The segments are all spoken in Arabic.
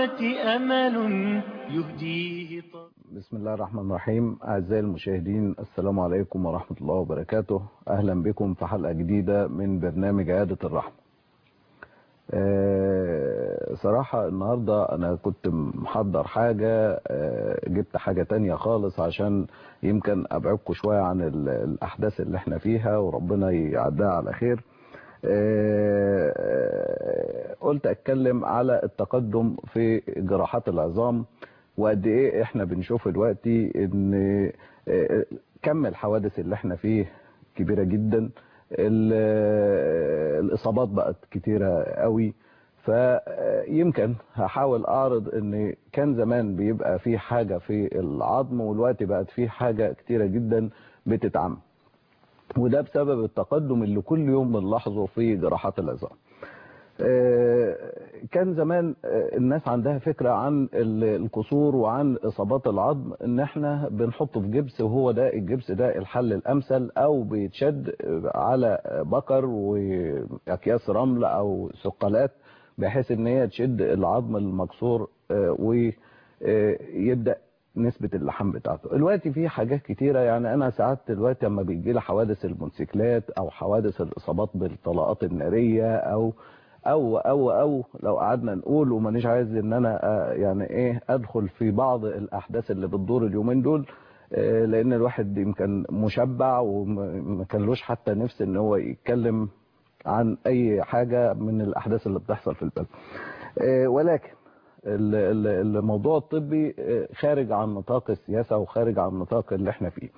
الأموات أمل يهديه بسم الله الرحمن الرحيم. أعزائي المشاهدين، السلام عليكم ورحمة الله وبركاته. أهلا بكم في حلقة جديدة من برنامج عيادة الرحمة. صراحة النهاردة أنا كنت محضر حاجة، جبت حاجة تانية خالص عشان يمكن أبعدكم شوية عن الأحداث اللي احنا فيها وربنا يعدها على خير. قلت أتكلم على التقدم في جراحات العظام، وقد ايه احنا بنشوف دلوقتي ان كم الحوادث اللي احنا فيه كبيرة جدا، الاصابات بقت كتيرة قوي. فيمكن هحاول اعرض ان كان زمان بيبقى فيه حاجة في العظم، والوقت بقت فيه حاجة كتيرة جدا بتتعمل، وده بسبب التقدم اللي كل يوم بنلاحظه في جراحات العظام. كان زمان الناس عندها فكرة عن الكسور وعن إصابات العظم ان احنا بنحطه في جبس، وهو ده الجبس ده الحل الأمثل، او بيتشد على بكر وأكياس رمل او ثقلات بحيث ان هي تشد العظم المكسور ويبدأ نسبة اللحم بتاعته. دلوقتي في حاجات كتيرة، يعني انا ساعات دلوقتي لما بيجي لي حوادث الموتوسيكلات او حوادث الإصابات بالطلقات النارية او لو قعدنا نقول، ومانيش عايز ان انا يعني ايه ادخل في بعض الاحداث اللي بتدور اليومين دول، لان الواحد يمكن مشبع وما كانلوش حتى نفس ان هو يتكلم عن اي حاجة من الاحداث اللي بتحصل في البلد. ولكن الموضوع الطبي خارج عن نطاق السياسة وخارج عن نطاق اللي احنا فيه.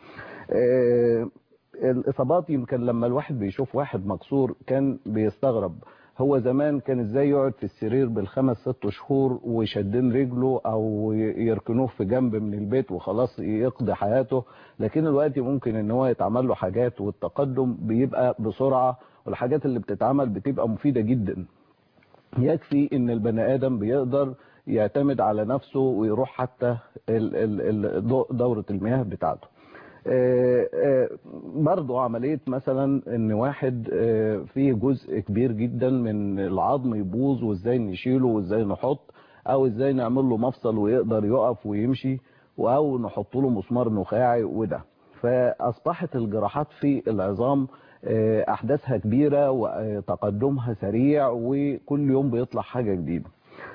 الاصابات يمكن لما الواحد بيشوف واحد مكسور كان بيستغرب هو زمان كان ازاي يقعد في السرير بالخمس ست شهور ويشدين رجله او يركنوه في جنب من البيت وخلاص يقضي حياته، لكن الوقت ممكن ان هو يتعمل له حاجات، والتقدم بيبقى بسرعة، والحاجات اللي بتتعمل بتبقى مفيدة جدا. يكفي ان البني ادم بيقدر يعتمد على نفسه ويروح حتى دورة المياه بتاعته. برضو عملية مثلا ان واحد فيه جزء كبير جدا من العظم يبوظ، وازاي نشيله وازاي نحط، او ازاي نعمل له مفصل ويقدر يقف ويمشي، او نحط له مسمار نخاعي وده. فاصبحت الجراحات في العظام احداثها كبيرة وتقدمها سريع، وكل يوم بيطلع حاجة جديدة.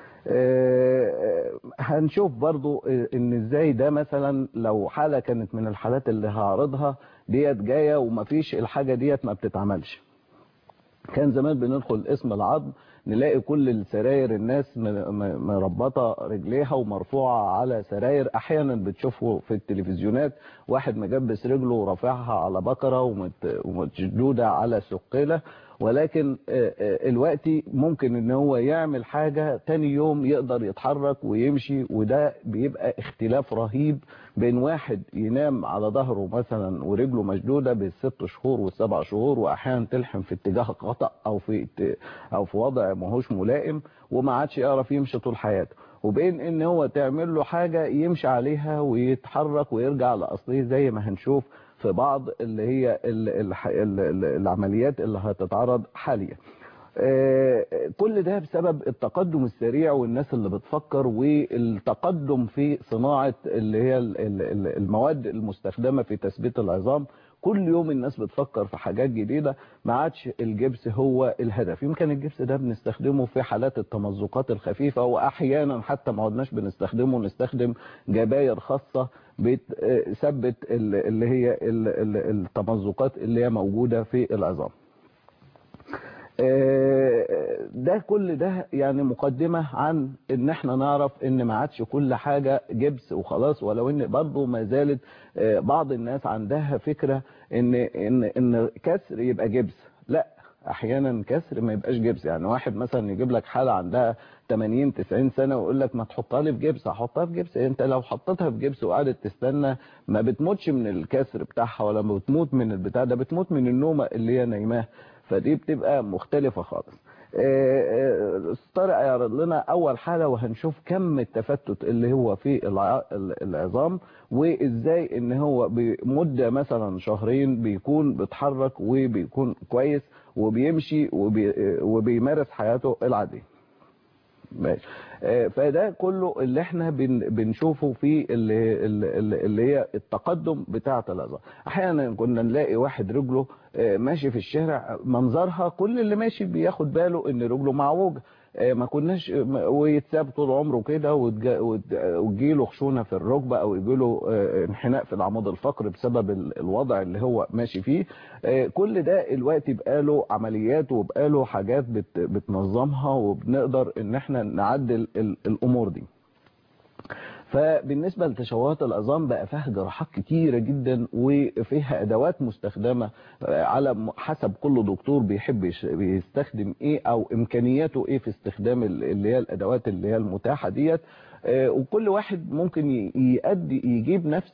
هنشوف برضو ان ازاي ده مثلا لو حالة كانت من الحالات اللي هعرضها ديت جاية ومفيش الحاجة ديت ما بتتعملش. كان زمان بندخل اسم العظم نلاقي كل السراير الناس مربطة رجليها ومرفوعة على سراير، احيانا بتشوفه في التلفزيونات واحد مجبس رجله ورافعها على بكرة ومشدودة على سقيلة، ولكن الوقت ممكن ان هو يعمل حاجة تاني يوم يقدر يتحرك ويمشي، وده بيبقى اختلاف رهيب بين واحد ينام على ظهره مثلا ورجله مشدودة بالست شهور والسبع شهور، واحيانا تلحم في اتجاه خطأ او في وضع ماهوش ملائم وما عادش يعرف يمشي طول حياته، وبين ان هو تعمل له حاجة يمشي عليها ويتحرك ويرجع لاصله، زي ما هنشوف في بعض اللي هي العمليات اللي هتتعرض حاليا. كل ده بسبب التقدم السريع والناس اللي بتفكر، والتقدم في صناعة اللي هي المواد المستخدمة في تثبيت العظام. كل يوم الناس بتفكر في حاجات جديدة، ما عادش الجبس هو الهدف. يمكن الجبس ده بنستخدمه في حالات التمزقات الخفيفة، واحيانا حتى ما عدناش بنستخدمه، نستخدم جباير خاصة بتثبت اللي هي التمزقات اللي هي موجودة في العظام. ده كل ده يعني مقدمة عن ان احنا نعرف ان ما عادش كل حاجة جبس وخلاص، ولو ان برضه ما زالت بعض الناس عندها فكرة ان كسر يبقى جبس. لا، احيانا كسر ما يبقاش جبس. يعني واحد مثلا يجيب لك حالة عندها 80 90 سنة ويقول لك ما تحطها لي في جبس، هحطها في جبس. انت لو حطيتها في جبس وقعدت تستنى ما بتموتش من الكسر بتاعها، ولا بتموت من البتاع ده، بتموت من النومة اللي هي نايماه، فدي بتبقى مختلفة خالص. طارق يعرض لنا اول حالة وهنشوف كم التفتت اللي هو في العظام، وازاي ان هو بمدة مثلا شهرين بيكون بيتحرك وبيكون كويس وبيمشي وبيمارس حياته العادية. ماشي. فده كله اللي احنا بنشوفه في اللي هي التقدم بتاعه العظام. احيانا كنا نلاقي واحد رجله ماشي في الشارع منظرها كل اللي ماشي بياخد باله ان رجله معوجه، ما كناش ويتساب طول عمره كده وتجيله خشونه في الركبه او يجيله انحناء في العمود الفقري بسبب الوضع اللي هو ماشي فيه. كل ده الوقت يبقى له عمليات ويبقى له حاجات بتنظمها وبنقدر ان احنا نعدل الامور دي. فبالنسبة لتشوهات العظام بقى فيها جراحات كتيرة جدا وفيها ادوات مستخدمة على حسب كل دكتور بيحب يستخدم ايه او امكانياته ايه في استخدام اللي هي الادوات اللي هي المتاحة ديت. وكل واحد ممكن يجيب نفس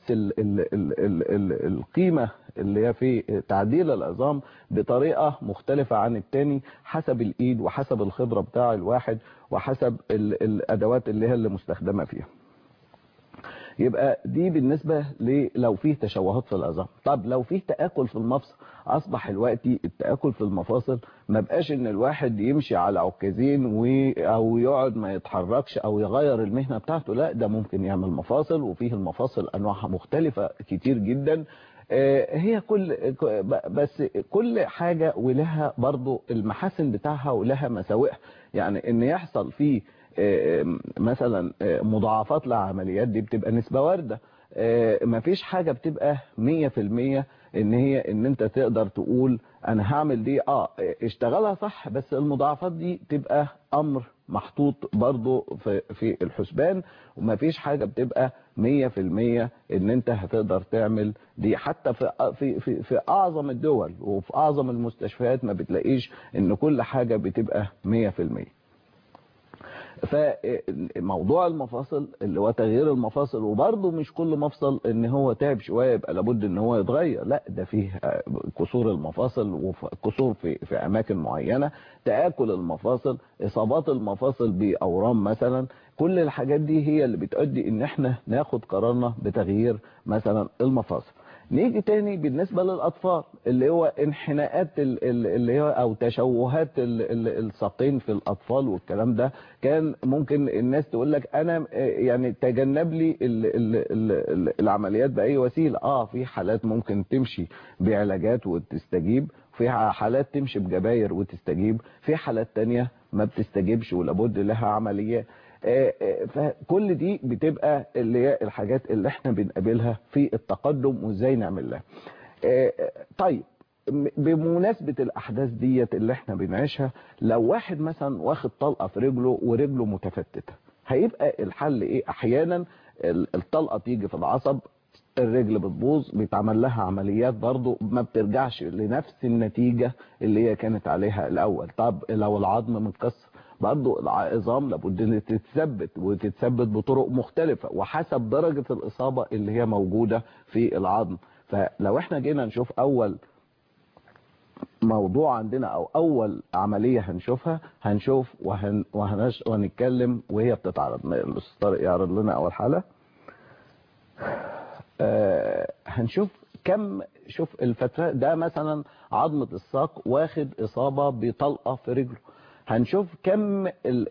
القيمة اللي هي في تعديل العظام بطريقة مختلفة عن التاني حسب الايد وحسب الخبرة بتاع الواحد وحسب الادوات اللي هي اللي مستخدمة فيها. يبقى دي بالنسبة لو فيه تشوهات في العظام. طب لو فيه تآكل في المفصل، اصبح دلوقتي التآكل في المفاصل ما بقاش ان الواحد يمشي على عكازين او يقعد ما يتحركش او يغير المهنة بتاعته، لا ده ممكن يعمل مفاصل، وفيه المفاصل انواعها مختلفة كتير جدا. هي بس كل حاجة ولها برضو المحاسن بتاعها ولها مساوئها. يعني ان يحصل فيه مثلا مضاعفات للعمليات دي بتبقى نسبة واردة. مفيش حاجة بتبقى 100% ان انت تقدر تقول انا هعمل دي اشتغلها صح، بس المضاعفات دي تبقى امر محطوط برضو في الحسبان، ومفيش حاجة بتبقى 100% ان انت هتقدر تعمل دي. حتى في اعظم الدول وفي اعظم المستشفيات ما بتلاقيش ان كل حاجة بتبقى 100%. فموضوع المفاصل اللي هو تغيير المفاصل، وبرضه مش كل مفصل ان هو تعب شويه يبقى لابد ان هو يتغير، لا ده فيه كسور المفاصل وكسور في اماكن معينه، تآكل المفاصل، اصابات المفاصل باورام مثلا. كل الحاجات دي هي اللي بتؤدي ان احنا ناخد قرارنا بتغيير مثلا المفاصل. نيجي تاني بالنسبة للأطفال اللي هو انحناءات اللي هو أو تشوهات الساقين في الأطفال والكلام ده. كان ممكن الناس تقول لك أنا يعني تجنب لي العمليات بأي وسيلة. في حالات ممكن تمشي بعلاجات وتستجيب، في حالات تمشي بجباير وتستجيب، في حالات تانية ما بتستجيبش ولابد لها عمليات. فكل دي بتبقى اللي هي الحاجات اللي احنا بنقابلها في التقدم وازاي نعمل لها. طيب بمناسبة الاحداث ديت اللي احنا بنعيشها، لو واحد مثلا واخد طلقة في رجله ورجله متفتتة، هيبقى الحل ايه؟ احيانا الطلقة تيجي في العصب، الرجل بتبوظ، بيتعمل لها عمليات برضو ما بترجعش لنفس النتيجة اللي هي كانت عليها الاول. طب لو العظم متكسر، برضو العظام لابد ان تتثبت بطرق مختلفة وحسب درجة الاصابة اللي هي موجودة في العظم. فلو احنا جينا نشوف اول موضوع عندنا او اول عملية هنشوفها، هنشوف وهنتكلم وهي بتتعرض. الاستاذ طارق يعرض لنا اول حالة. هنشوف شوف الفترة ده مثلا عظمة الساق واخد اصابة بطلقة في رجله. هنشوف كم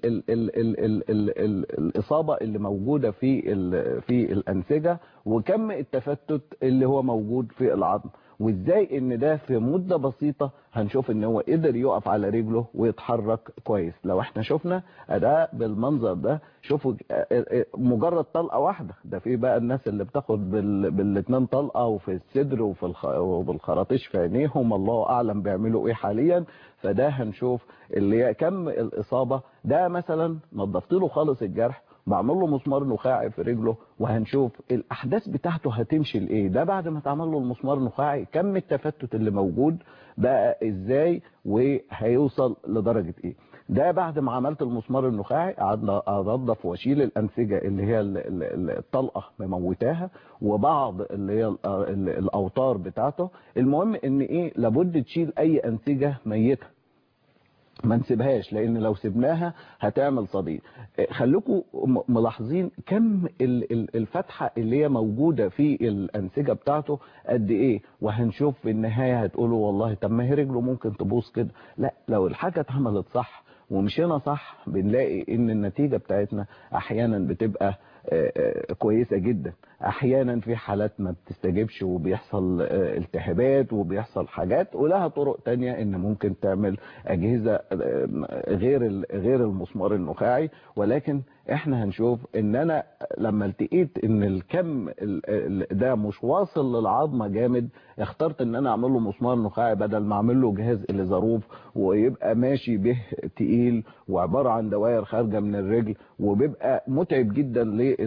الإصابة اللي موجودة في الأنسجة، وكم التفتت اللي هو موجود في العظم، وازاي ان ده في مدة بسيطة هنشوف ان هو قدر يقف على رجله ويتحرك كويس. لو احنا شفنا ده بالمنظر ده، شوفوا مجرد طلقة واحدة، ده في بقى الناس اللي بتاخد بالاتنين طلقة وفي الصدر وبالخراطيش في عينيهم، الله اعلم بيعملوا ايه حاليا. فده هنشوف اللي كم الإصابة. ده مثلا نظفت له خالص الجرح، بعمل له مسمار نخاعي في رجله، وهنشوف الأحداث بتاعته هتمشي لإيه. ده بعد ما تعمل له المسمار النخاعي كم التفتت اللي موجود بقى إزاي وهيوصل لدرجة إيه. ده بعد ما عملت المسمار النخاعي قعدنا انضف واشيل الانسجه اللي هي الطلقه مموتاها وبعض اللي هي الاوتار بتاعته. المهم ان ايه، لابد تشيل اي انسجه ميته، ما نسيبهاش، لان لو سيبناها هتعمل صديد. خليكم ملاحظين كم الفتحة اللي هي موجودة في الانسجة بتاعته قد ايه، وهنشوف في النهاية هتقولوا والله طب ما هي رجله ممكن تبوظ كده. لا، لو الحاجة اتعملت صح ومشينا صح بنلاقي ان النتيجة بتاعتنا احيانا بتبقى كويسة جدا. احيانا في حالات ما بتستجبش وبيحصل التهابات وبيحصل حاجات، ولها طرق تانية ان ممكن تعمل اجهزة غير المسمار النخاعي. ولكن احنا هنشوف ان انا لما التقيت ان الكم ده مش واصل للعظمة جامد، اخترت ان انا اعمل له مسمار نخاعي بدل ما اعمل له جهاز اليزاروف ويبقى ماشي به تقيل وعبارة عن دوائر خارجة من الرجل، وبيبقى متعب جدا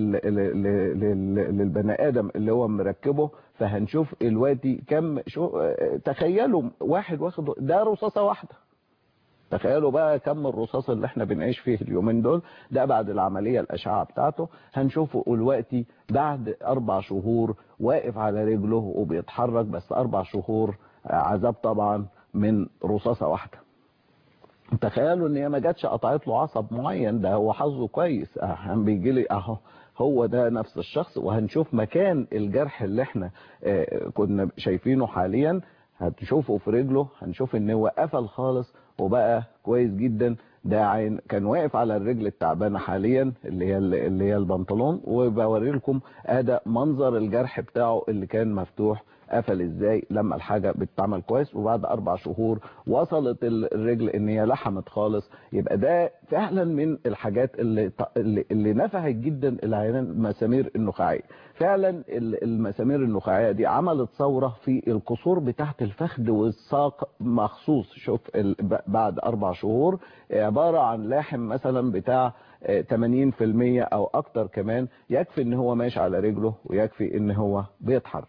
للبني ادم اللي هو مركبه. فهنشوف دلوقتي كم تخيلوا واحد واخد ده رصاصة واحدة، تخيلوا بقى كم الرصاص اللي احنا بنعيش فيه اليومين دول. ده بعد العملية الأشعة بتاعته. هنشوفه دلوقتي بعد 4 شهور واقف على رجله وبيتحرك، بس 4 شهور عذاب طبعا من رصاصة واحدة. تخيلوا ان هي ما جاتش قطعت له عصب معين، ده هو حظه كويس. بيجي لي اهو هو ده نفس الشخص. وهنشوف مكان الجرح اللي احنا كنا شايفينه حاليا، هتشوفه في رجله، هنشوف ان هو قفل خالص وبقى كويس جدا. ده عين كان واقف على الرجل التعبانه حاليا اللي هي البنطلون، وبوري لكم اداء منظر الجرح بتاعه اللي كان مفتوح قفل ازاي لما الحاجة بتتعمل كويس. وبعد 4 شهور وصلت الرجل ان هي لحمت خالص. يبقى ده فعلا من الحاجات اللي نفعت جدا العيان المسامير النخاعية. فعلا المسامير النخاعية دي عملت ثورة في القصور بتاعت الفخذ والساق مخصوص. شوف بعد 4 شهور عبارة عن لاحم مثلا بتاع 80% او اكتر كمان، يكفي ان هو ماشي على رجله ويكفي ان هو بيتحرك.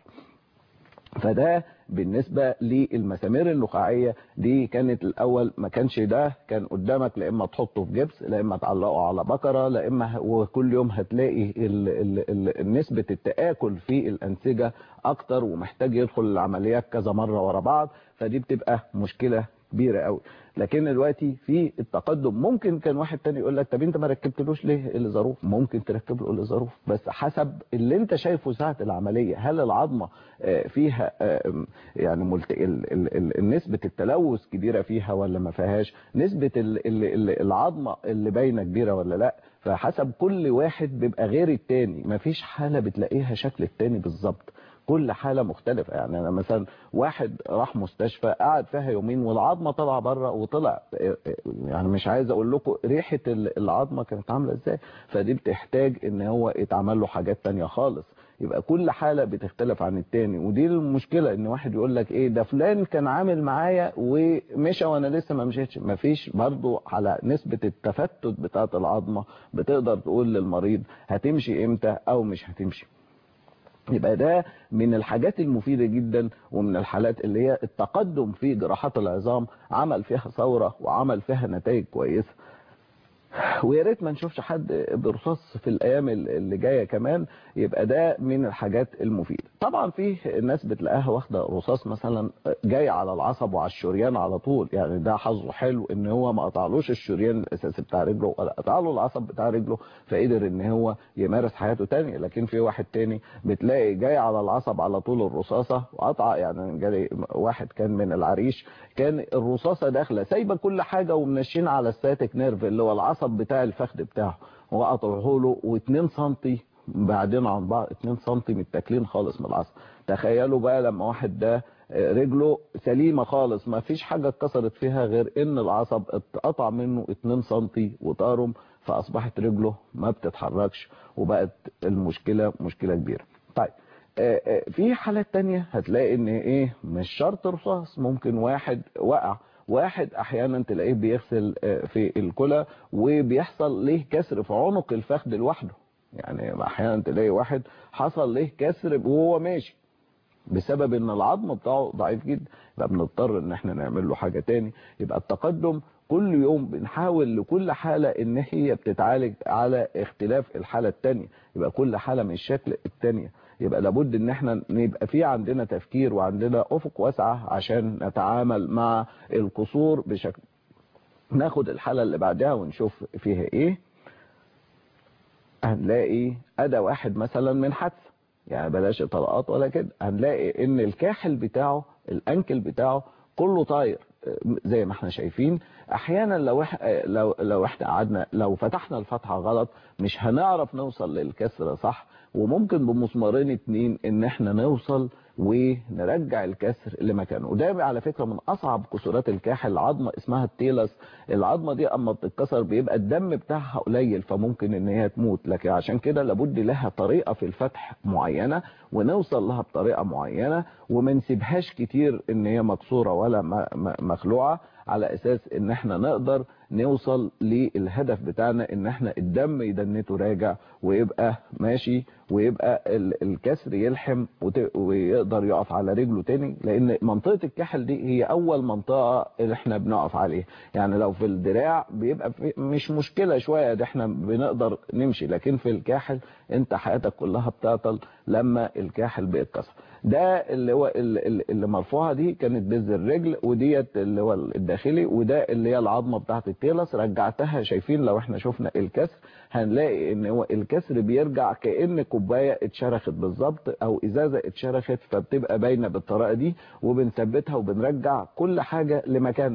فده بالنسبة للمسامير النخاعية دي كانت الأول ما كانش ده، كان قدامك لا إما تحطه في جبس، لا إما تعلقه على بكرة، لا إما وكل يوم هتلاقي نسبة التآكل في الأنسجة أكتر ومحتاج يدخل العمليات كذا مرة ورا بعض. فدي بتبقى مشكلة كبيرة قوي. لكن دلوقتي في التقدم ممكن كان واحد تاني يقول لك طب انت ما ركبتلوش ليه الظروف؟ ممكن تركب له الظروف، بس حسب اللي انت شايفه ساعة العملية. هل العظمة فيها يعني نسبة التلوث كبيرة فيها ولا ما فيهاش؟ نسبة العظمة اللي باينة كبيرة ولا لا؟ فحسب كل واحد بيبقى غير التاني. مفيش حالة بتلاقيها شكل التاني بالظبط، كل حالة مختلفة. يعني أنا مثلا واحد راح مستشفى قعد فيها يومين والعظمة طلع بره وطلع، يعني مش عايز أقول لكم ريحة العظمة كانت عاملة إزاي. فدي بتحتاج إن هو يتعمل له حاجات تانية خالص. يبقى كل حالة بتختلف عن التاني. ودي المشكلة ان واحد يقول لك ايه ده فلان كان عامل معايا ومشى وانا لسه ما مشيتش. مفيش برضو على نسبة التفتت بتاعت العظمة بتقدر تقول للمريض هتمشي امتى او مش هتمشي. يبقى ده من الحاجات المفيدة جدا، ومن الحالات اللي هي التقدم في جراحات العظام عمل فيها ثورة وعمل فيها نتائج كويسة. ويا ريت ما نشوفش حد برصاص في الايام اللي جايه كمان. يبقى ده من الحاجات المفيده. طبعا في ناس بتلاقيها واخده رصاص مثلا جاي على العصب وعلى الشريان على طول، يعني ده حظه حلو ان هو ما قطعلوش الشريان الاساسي بتاع رجله ولا قطع له العصب بتاع رجله، فقدر ان هو يمارس حياته تاني. لكن في واحد تاني بتلاقي جاي على العصب على طول الرصاصه وقطع. يعني جالي واحد كان من العريش، كان الرصاصه داخله سايبه كل حاجه ومنشين على الساتيك نيرف اللي هو العصب بتاع الفخذ بتاعه، وقطعه له و2 سم بعدين عن بعض، 2 سم متاكلين خالص من العصب. تخيلوا بقى لما واحد ده رجله سليمه خالص ما فيش حاجه اتكسرت فيها غير ان العصب اتقطع منه 2 سم وطارم، فاصبحت رجله ما بتتحركش وبقت المشكله مشكله كبيره. طيب في حالات تانية هتلاقي ان ايه مش شرط رصاص، ممكن واحد وقع، واحد احيانا تلاقيه بيغسل في الكلى وبيحصل ليه كسر في عنق الفخذ لوحده. يعني احيانا تلاقي واحد حصل ليه كسر وهو ماشي بسبب ان العظم بتاعه ضعيف جدا، يبقى بنضطر ان احنا نعمل له حاجة تاني. يبقى التقدم كل يوم بنحاول لكل حالة ان هي بتتعالج على اختلاف الحالة التانية، يبقى كل حالة من الشكل التانية. يبقى لابد ان احنا نبقى في عندنا تفكير وعندنا افق واسعة عشان نتعامل مع القصور بشكل. ناخد الحالة اللي بعدها ونشوف فيها ايه. هنلاقي ادى واحد مثلا من حادثة، يعني بلاش طلقات ولا كده، هنلاقي ان الكاحل بتاعه الانكل بتاعه كله طاير زي ما احنا شايفين. احيانا لو احنا قعدنا لو فتحنا الفتحه غلط مش هنعرف نوصل للكسر صح، وممكن بمسمارين 2 ان احنا نوصل ونرجع الكسر لمكانه. وده على فكره من اصعب كسورات الكاحل، عظمه اسمها التيلس. العظمه دي اما بتتكسر بيبقى الدم بتاعها قليل، فممكن ان هي تموت، لكن عشان كده لابد لها طريقه في الفتح معينه ونوصل لها بطريقه معينه، وما نسيبهاش كتير ان هي مكسوره ولا مخلوعه، على اساس ان احنا نقدر نوصل للهدف بتاعنا، ان احنا الدم يدنته راجع ويبقى ماشي، ويبقى الكسر يلحم ويقدر يقف على رجله تاني. لان منطقة الكحل دي هي اول منطقة اللي احنا بنقف عليها. يعني لو في الدراع بيبقى مش مشكلة شوية، ده احنا بنقدر نمشي، لكن في الكاحل انت حياتك كلها بتعطل لما الكاحل بيتكسر. ده اللي هو اللي مرفوعه دي كانت بذر الرجل، وديت اللي هو الداخلي، وده اللي هي العظمه بتاعت التيلس. رجعتها، شايفين لو احنا شفنا الكسر هنلاقي ان هو الكسر بيرجع كأن كوبايه اتشرخت بالظبط او ازازه اتشرخت، فبتبقى باينه بالطريقه دي، وبنثبتها وبنرجع كل حاجه لمكانها.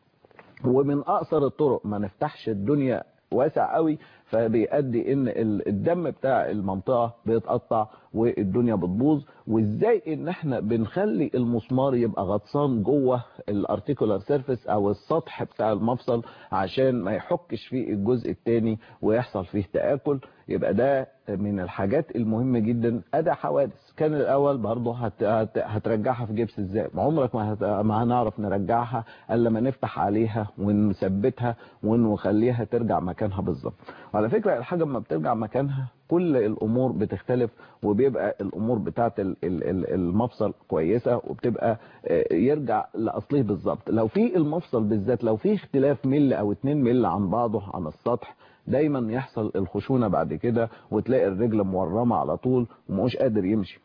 ومن اقصر الطرق، ما نفتحش الدنيا واسع قوي فبيؤدي ان الدم بتاع المنطقه بيتقطع والدنيا بتبوظ. وازاي ان احنا بنخلي المسمار يبقى غطسان جوه الارتيكولار سيرفيس او السطح بتاع المفصل عشان ما يحكش فيه الجزء الثاني ويحصل فيه تآكل. يبقى ده من الحاجات المهمه جدا. ادي حوادث كان الاول برضه هترجعها في جبس ازاي؟ عمرك ما هنعرف نرجعها الا لما نفتح عليها ونثبتها ونخليها ترجع مكانها بالظبط. وعلى فكره الحاجه لما بترجع مكانها كل الامور بتختلف، وبيبقى الامور بتاعه المفصل كويسه، وبتبقى يرجع لاصله بالظبط. لو في المفصل بالذات لو في اختلاف مل او 2 مل عن بعضه عن السطح، دايما يحصل الخشونه بعد كده، وتلاقي الرجل مورمه على طول ومش قادر يمشي.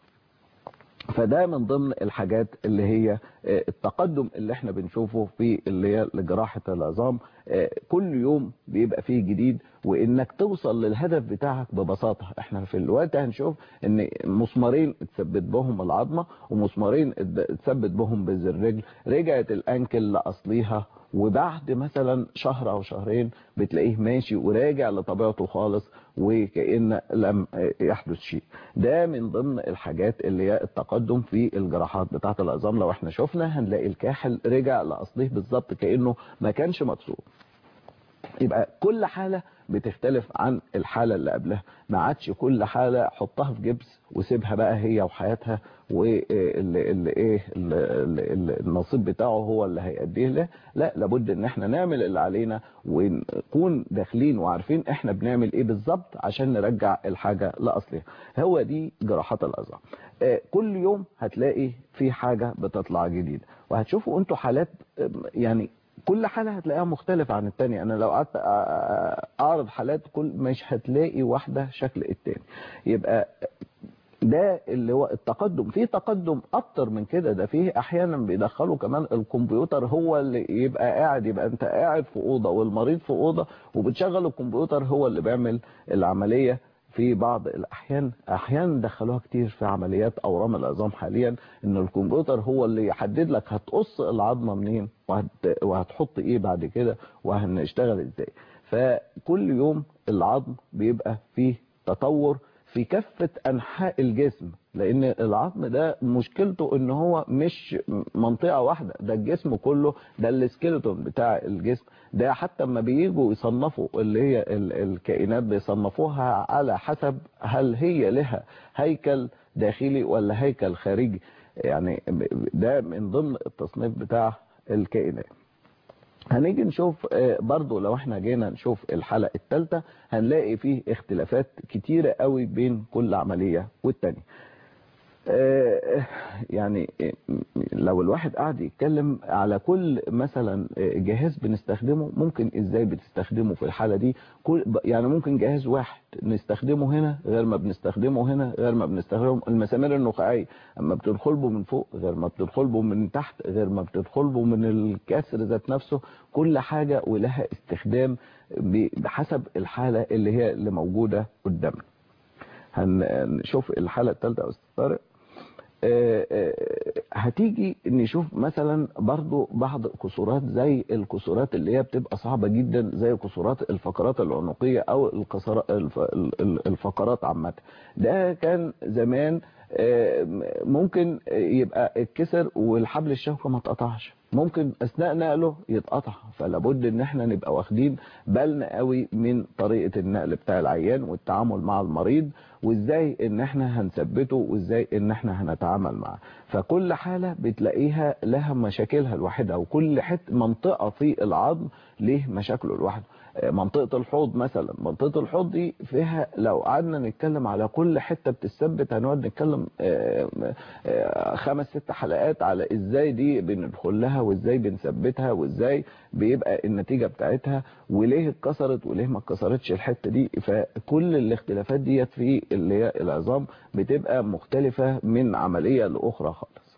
فده من ضمن الحاجات اللي هي التقدم اللي احنا بنشوفه في اللي هي جراحة العظام. كل يوم بيبقى فيه جديد، وانك توصل للهدف بتاعك ببساطة. احنا في الوقت هنشوف ان مسمارين اتثبت بهم العظمة ومسمارين اتثبت بهم بذر الرجل، رجعت الانكل لاصليها، وبعد مثلا شهر او شهرين بتلاقيه ماشي وراجع لطبيعته خالص وكأن لم يحدث شيء. ده من ضمن الحاجات اللي هي التقدم في الجراحات بتاعة العظام. لو احنا شفنا هنلاقي الكاحل رجع لأصله بالظبط كأنه ما كانش مكسور. يبقى كل حالة بتختلف عن الحالة اللي قبلها، ما عادش كل حالة حطها في جبس وسيبها بقى هي وحياتها والنصيب بتاعه هو اللي هيأديه له. لا، لابد ان احنا نعمل اللي علينا ونكون داخلين وعارفين احنا بنعمل ايه بالظبط عشان نرجع الحاجة لأصلها. هو دي جراحات العظام. كل يوم هتلاقي في حاجة بتطلع جديدة، وهتشوفوا انتوا حالات يعني كل حالة هتلاقيها مختلفة عن التانية. انا لو قعدت اعرض حالات كل مش هتلاقي واحدة شكل التاني. يبقى ده اللي هو التقدم. في تقدم اكتر من كده، ده فيه احيانا بيدخلوا كمان الكمبيوتر هو اللي يبقى قاعد، يبقى انت قاعد في اوضه والمريض في اوضه وبتشغل الكمبيوتر هو اللي بيعمل العمليه. في بعض الاحيان احيانا دخلوها كتير في عمليات اورام العظام حاليا، ان الكمبيوتر هو اللي يحدد لك هتقص العظمه منين وهتحط ايه بعد كده وهنشتغل ازاي. فكل يوم العظم بيبقى فيه تطور في كافة انحاء الجسم، لان العظم ده مشكلته ان هو مش منطقة واحدة، ده الجسم كله، ده السكيلتون بتاع الجسم ده. حتى لما بييجوا يصنفوا اللي هي الكائنات بيصنفوها على حسب هل هي لها هيكل داخلي ولا هيكل خارجي، يعني ده من ضمن التصنيف بتاع الكائنات. هنيجي نشوف برضو لو احنا جينا نشوف الحلقة الثالثة هنلاقي فيه اختلافات كتيرة قوي بين كل عملية والتانية. يعني لو الواحد قاعد يتكلم على كل مثلا جهاز بنستخدمه، ممكن ازاي بتستخدمه في الحالة دي، يعني ممكن جهاز واحد نستخدمه هنا غير ما بنستخدمه هنا غير ما بنستخدمه. المسامير النخاعية اما بتدخل به من فوق غير ما بتدخل به من تحت غير ما بتدخل به من الكسر ذات نفسه. كل حاجة ولها استخدام بحسب الحالة اللي هي اللي موجودة قدامنا. هنشوف الحالة الثالثة يا أستاذ طارق. هتيجي نشوف مثلا برضو بعض الكسورات زي الكسورات اللي هي بتبقى صعبة جدا زي كسورات الفقرات العنقية او الفقرات عامة. ده كان زمان ممكن يبقى اتكسر والحبل الشوكي ما اتقطعش، ممكن اثناء نقله يتقطع، فلابد ان احنا نبقى واخدين بالنا قوي من طريقة النقل بتاع العيان والتعامل مع المريض وازاي ان احنا هنثبته وازاي ان احنا هنتعامل معاه. فكل حالة بتلاقيها لها مشاكلها الواحدة وكل منطقة في العظم ليه مشاكله الواحدة. منطقة الحوض مثلا، منطقة الحوض دي فيها لو قعدنا نتكلم على كل حتة بتثبت هنقعد نتكلم 5-6 حلقات على ازاي دي بندخل لها وازاي بنثبتها وازاي بيبقى النتيجة بتاعتها وليه اتكسرت وليه ما اتكسرتش الحتة دي. فكل الاختلافات ديت في اللي هي العظام بتبقى مختلفة من عملية لأخرى خالص.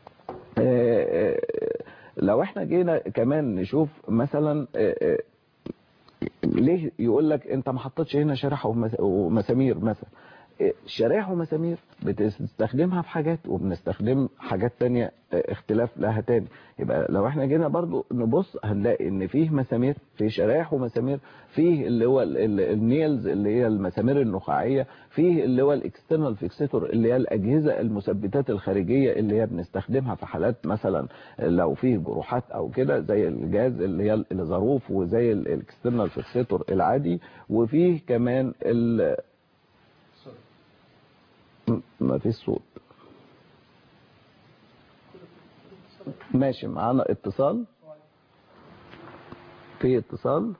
لو احنا جينا كمان نشوف مثلا ليه يقول لك انت ما حطيتش هنا شريحه ومسامير مثلا. شرايح ومسامير بتستخدمها في حاجات وبنستخدم حاجات تانية اختلاف لها تاني. يبقى لو احنا جينا برضو نبص هنلاقي ان فيه مسامير، فيه شرايح ومسامير، فيه اللي هو النيلز اللي هي المسامير النخاعية، فيه اللي هو الاكسترنال فيكسيتور اللي هي الاجهزة المثبتات الخارجية اللي هي بنستخدمها في حالات مثلا لو فيه جروحات او كده زي الجهاز اللي هي الظروف وزي الاكسترنال فيكسيتور العادي. وفيه كمان ما فيش صوت. ماشي، معانا اتصال. في اتصال.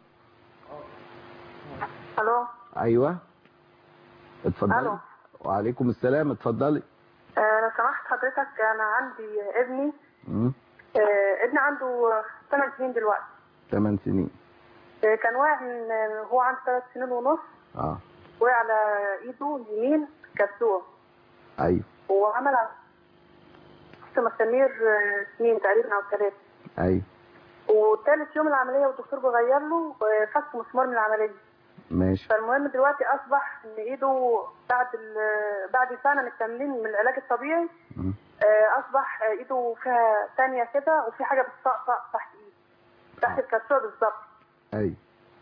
الو. ايوه اتفضلي. الو. وعليكم السلام، اتفضلي. لو سمحت حضرتك انا عندي ابني. ابني عنده 8 سنين دلوقتي. 8 سنين. كان واقع هو عنده 3 سنين ونص. وقع على ايده اليمين كسوه. ايوه. وعمل مسامير 2 تقريبا او 3. ايوه. وثالث يوم العمليه والدكتور بيغير له فك مسمار من العمليه. ماشي. فالمهم دلوقتي اصبح ان ايده بعد سنه من التمرين من العلاج الطبيعي اصبح ايده فيها ثانيه كده وفي حاجه بتطقطق تحت ايده تحت الكسوه بالظبط. ايوه.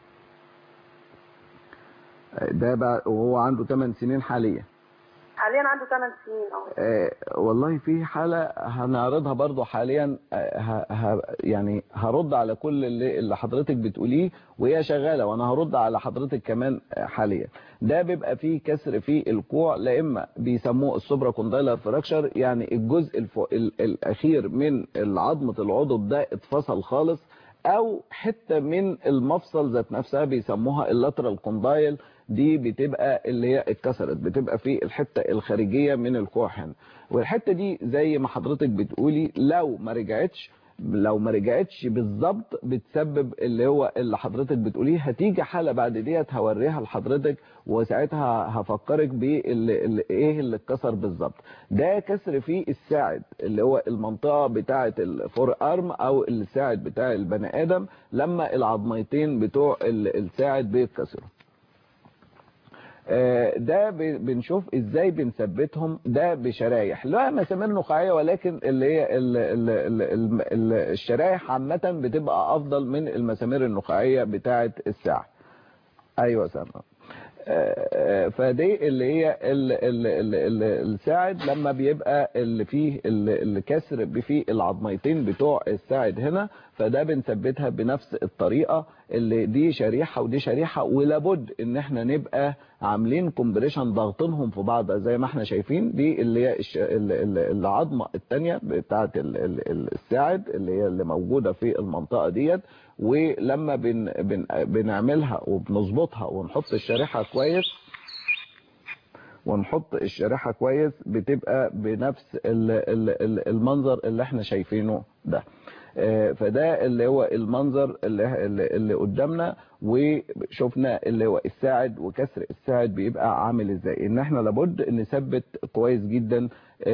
ده بقى وهو عنده 8 سنين حاليا عنده 8 سنين. والله في حالة هنعرضها برضو حاليا. يعني هرد على كل اللي حضرتك بتقوليه وهي شغالة، وانا هرد على حضرتك كمان حاليا. ده بيبقى فيه كسر في الكوع، لا اما بيسموه السوبرا كوندايلر فراكشر، يعني الجزء الاخير من عظمة العضد ده اتفصل خالص، او حتة من المفصل ذات نفسها بيسموها اللاترال كوندايل، دي بتبقى اللي هي اتكسرت، بتبقى في الحتة الخارجية من الكوع هنا. والحتة دي زي ما حضرتك بتقولي لو ما رجعتش بالظبط بتسبب اللي هو اللي حضرتك بتقوليه. هتيجي حالة بعد ديت هوريها لحضرتك وساعتها هفكرك ايه اللي اتكسر بالظبط. ده كسر في الساعد اللي هو المنطقة بتاعة الفور ارم او الساعد بتاع البني ادم لما العظميتين بتوع الساعد بيتكسروا. ده بنشوف ازاي بنثبتهم. ده بشرايح لا مسامير نخاعيه، ولكن اللي هي الشرايح عامه بتبقى افضل من المسامير النخاعيه بتاعه الساعه. ايوه سامع. فدي اللي هي الساعد لما بيبقى اللي فيه الكسر في العظميتين بتوع الساعد هنا، فده بنثبتها بنفس الطريقة اللي دي شريحة ودي شريحة، ولابد ان احنا نبقى عاملين كومبريشن ضاغطينهم في بعض زي ما احنا شايفين. دي اللي هي العظمة التانية بتاعت الساعد اللي هي اللي موجودة في المنطقة ديت. ولما بنعملها وبنظبطها ونحط الشريحة كويس بتبقى بنفس المنظر اللي احنا شايفينه ده. فده اللي هو المنظر اللي قدامنا، وشفنا اللي هو الساعد وكسر الساعد بيبقى عامل ازاي. ان احنا لابد نثبت كويس جدا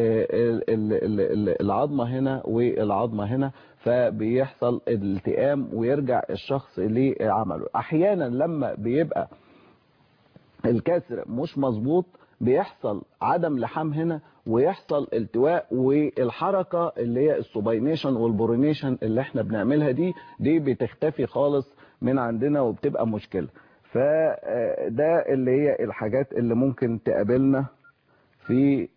العظمة هنا والعظمة هنا، فبيحصل الالتئام ويرجع الشخص لعمله. احيانا لما بيبقى الكسر مش مظبوط بيحصل عدم لحام هنا ويحصل التواء، والحركة اللي هي السوباينيشن والبورينيشن اللي احنا بنعملها دي بتختفي خالص من عندنا وبتبقى مشكلة. فده اللي هي الحاجات اللي ممكن تقابلنا في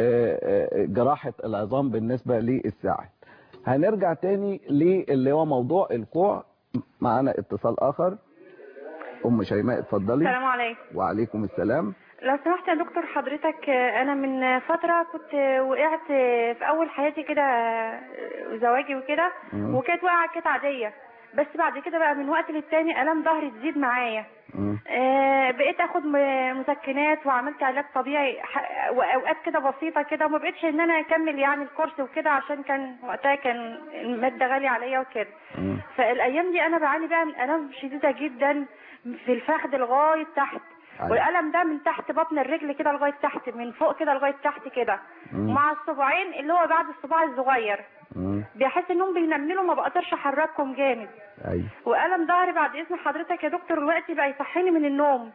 جراحة العظام بالنسبة للساعد. هنرجع تاني اللي هو موضوع الكوع. معانا اتصال آخر. أم شيماء اتفضلي. السلام عليكم. وعليكم السلام. لو سمحت يا دكتور حضرتك، أنا من فترة كنت وقعت في أول حياتي كده، زواجي وكده، وكانت وقعة كانت عادية، بس بعد كده بقى من وقت للتاني ألم ظهري تزيد معايا. بقيت اخد مسكنات وعملت علاج طبيعي واوقات كده بسيطه كده، وما بقتش ان انا اكمل يعني الكورس وكده، عشان كان وقتها كان الماده غاليه عليا وكده. فالايام دي انا بعاني بقى من الام شديده جدا في الفخذ لغايه تحت، والالم ده من تحت بطن الرجل كده لغايه تحت، من فوق كده لغايه تحت كده، مع الصباعين اللي هو بعد الصباع الصغير. بحس انهم بينملوا، ما بقدرش احركهم جامد. ايوه. والم ظهري بعد اذن حضرتك يا دكتور دلوقتي بقى يصحيني من النوم.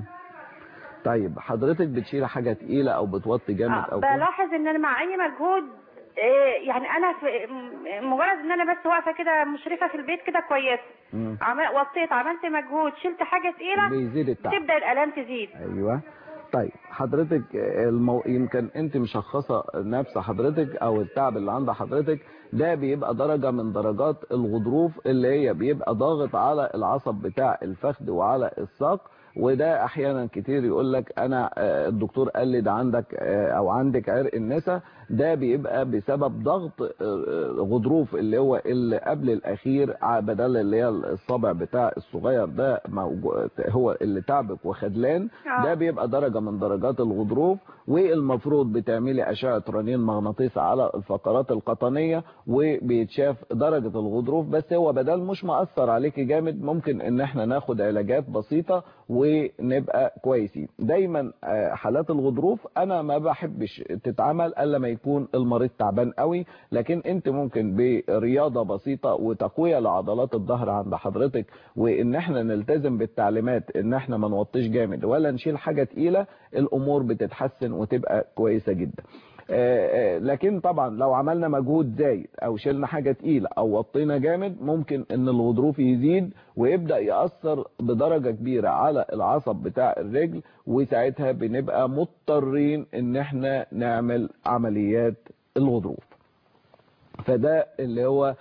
طيب حضرتك بتشيل حاجه تقيله او بتوطي جامد او كده؟ بلاحظ ان انا مع اي مجهود، يعني انا في مجرد ان انا بس واقفه كده مشرفه في البيت كده كويسه، وطيت عملت مجهود شلت حاجه تقيله بيزيد التعب، تبدا الالام تزيد. ايوه. طيب حضرتك يمكن انت مشخصه نفس حضرتك او التعب اللي عند حضرتك ده بيبقى درجه من درجات الغضروف اللي هي بيبقى ضاغط على العصب بتاع الفخذ وعلى الساق. وده احيانا كتير يقول لك انا الدكتور قال لي ده عندك او عندك عرق النسا، ده بيبقى بسبب ضغط غضروف اللي هو اللي قبل الاخير، بدل اللي هي الصابع بتاع الصغير ده هو اللي تعبك وخدلان. ده بيبقى درجه من درجات الغضروف، والمفروض بتعملي اشعه رنين مغناطيسي على الفقرات القطنيه وبيتشاف درجه الغضروف. بس هو بدل مش مأثر عليكي جامد، ممكن ان احنا ناخد علاجات بسيطه ونبقى كويسين. دايما حالات الغضروف انا ما بحبش تتعمل الا ما يكون المريض تعبان قوي، لكن انت ممكن برياضه بسيطه وتقويه لعضلات الظهر عند حضرتك، وان احنا نلتزم بالتعليمات ان احنا ما نوطيش جامد ولا نشيل حاجه تقيله، الامور بتتحسن وتبقى كويسه جدا. لكن طبعا لو عملنا مجهود زايد او شلنا حاجه تقيله او وطينا جامد، ممكن ان الغضروف يزيد ويبدا ياثر بدرجه كبيره على العصب بتاع الرجل، وساعتها بنبقى مضطرين ان احنا نعمل عمليات الغضروف. فده اللي هو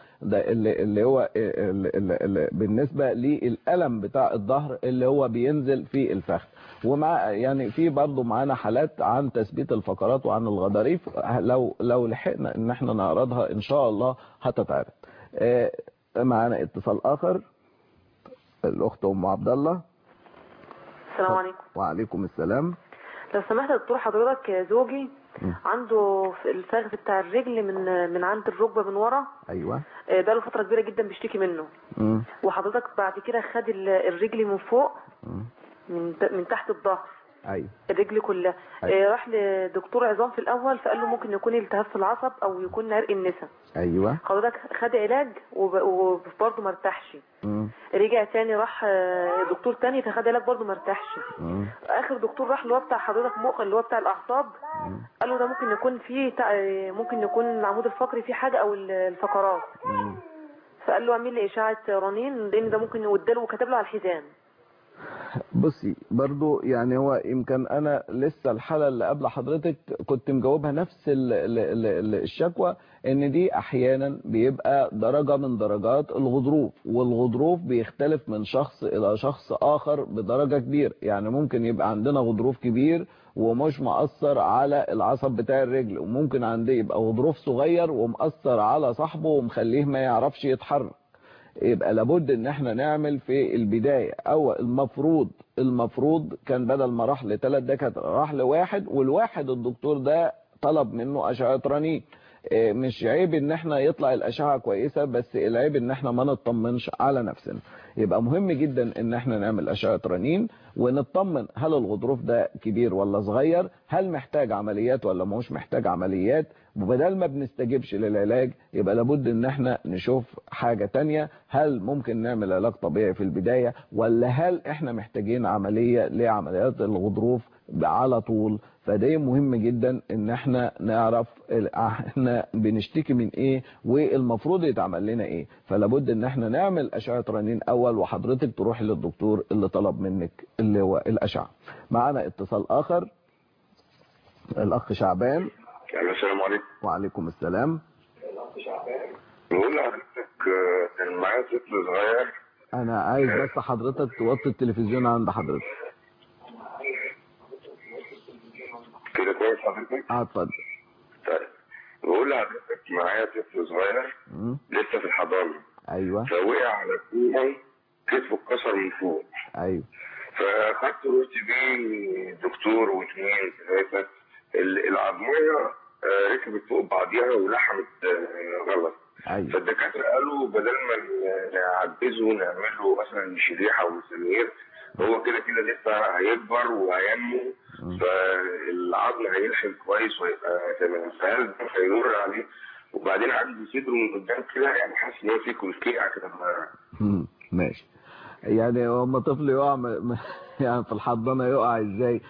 اللي بالنسبه للالم بتاع الظهر اللي هو بينزل في الفخذ. ومع يعني في برضه معانا حالات عن تثبيت الفقرات وعن الغضاريف، لو لحقنا ان احنا نعرضها ان شاء الله هتتعرض. معانا اتصال اخر، الاخت ام عبد الله. السلام عليكم. وعليكم السلام. لو سمحت يا دكتور حضرتك، زوجي عنده الفخذ بتاع الرجل من عند الركبه من ورا. ايوه. ده له فتره كبيره جدا بيشتكي منه. وحضرتك بعد كده خد الرجل من فوق، من تحت الظهر. ايوه. الرجل كلها. أيوة. راح لدكتور عظام في الاول، فقال له ممكن يكون التهاب في العصب او يكون عرق النسا. ايوه. حضرتك خد علاج وبرضه ما ارتاحش. رجع تاني راح دكتور تاني فخد علاج برضه ما ارتاحش. اخر دكتور راح اللي هو بتاع حضرتك مخ اللي هو بتاع الاعصاب، قال له ده ممكن يكون فيه ممكن يكون العمود الفقري فيه حاجه او الفقرات. فقال له اعمل لي اشعه رنين لان ده ممكن يودله، وكتب له على الحزام. بصي برضو يعني هو يمكن انا لسه الحالة اللي قبل حضرتك كنت مجاوبها نفس الشكوى، ان دي احيانا بيبقى درجة من درجات الغضروف، والغضروف بيختلف من شخص الى شخص اخر بدرجة كبيرة. يعني ممكن يبقى عندنا غضروف كبير ومش مؤثر على العصب بتاع الرجل، وممكن عندي يبقى غضروف صغير ومؤثر على صاحبه ومخليه ما يعرفش يتحرك. يبقى لابد ان احنا نعمل في البداية، او المفروض كان بدل ما راح ل3 دكاتره راح ل1، والواحد الدكتور ده طلب منه اشعة رنين. مش عيب ان احنا يطلع الاشعة كويسة، بس العيب ان احنا ما نطمنش على نفسنا. يبقى مهم جدا ان احنا نعمل اشعة رنين، ونطمن هل الغضروف ده كبير ولا صغير، هل محتاج عمليات ولا مش محتاج عمليات. وبدل ما بنستجيبش للعلاج يبقى لابد ان احنا نشوف حاجة تانية، هل ممكن نعمل علاج طبيعي في البداية ولا هل احنا محتاجين عملية لعمليات الغضروف على طول. فده مهم جدا ان احنا نعرف احنا بنشتكي من ايه والمفروض يتعمل لنا ايه. فلابد ان احنا نعمل اشعة رنين اول، وحضرتك تروحي للدكتور اللي طلب منك اللي هو الاشعة. معنا اتصال اخر، الاخ شعبان. السلام عليكم. وعليكم السلام. بقول لحضرتك كان معايا طفل صغير. انا عايز بس حضرتك توطي التلفزيون عند حضرتك كده كويس حضرتك؟ اتفضل. طيب بقول لحضرتك معايا طفل صغير لسه في الحضانه. ايوه. فوقع على كوعه، كتفه اتكسر من فوق. ايوه. فاخدت رحت بيه دكتور واثنين ثلاثه، العظميه ركبت فوق بعضيها ولحمت غلط. أيوة. فالدكاتره قالوا بدل ما نعجزه نعمل له مثلا شريحه ومسامير، هو كده كده لسه هيكبر وهينمو، فالعظم هيلحم كويس ويبقى تمام. فهل ده هيمر عليه؟ وبعدين عندي صدره من قدام كده، يعني حاسس ان هو فيه كلكيعه كده صغيره. ماشي. يعني هو طفل يقع يعني في الحضانه يقع ازاي؟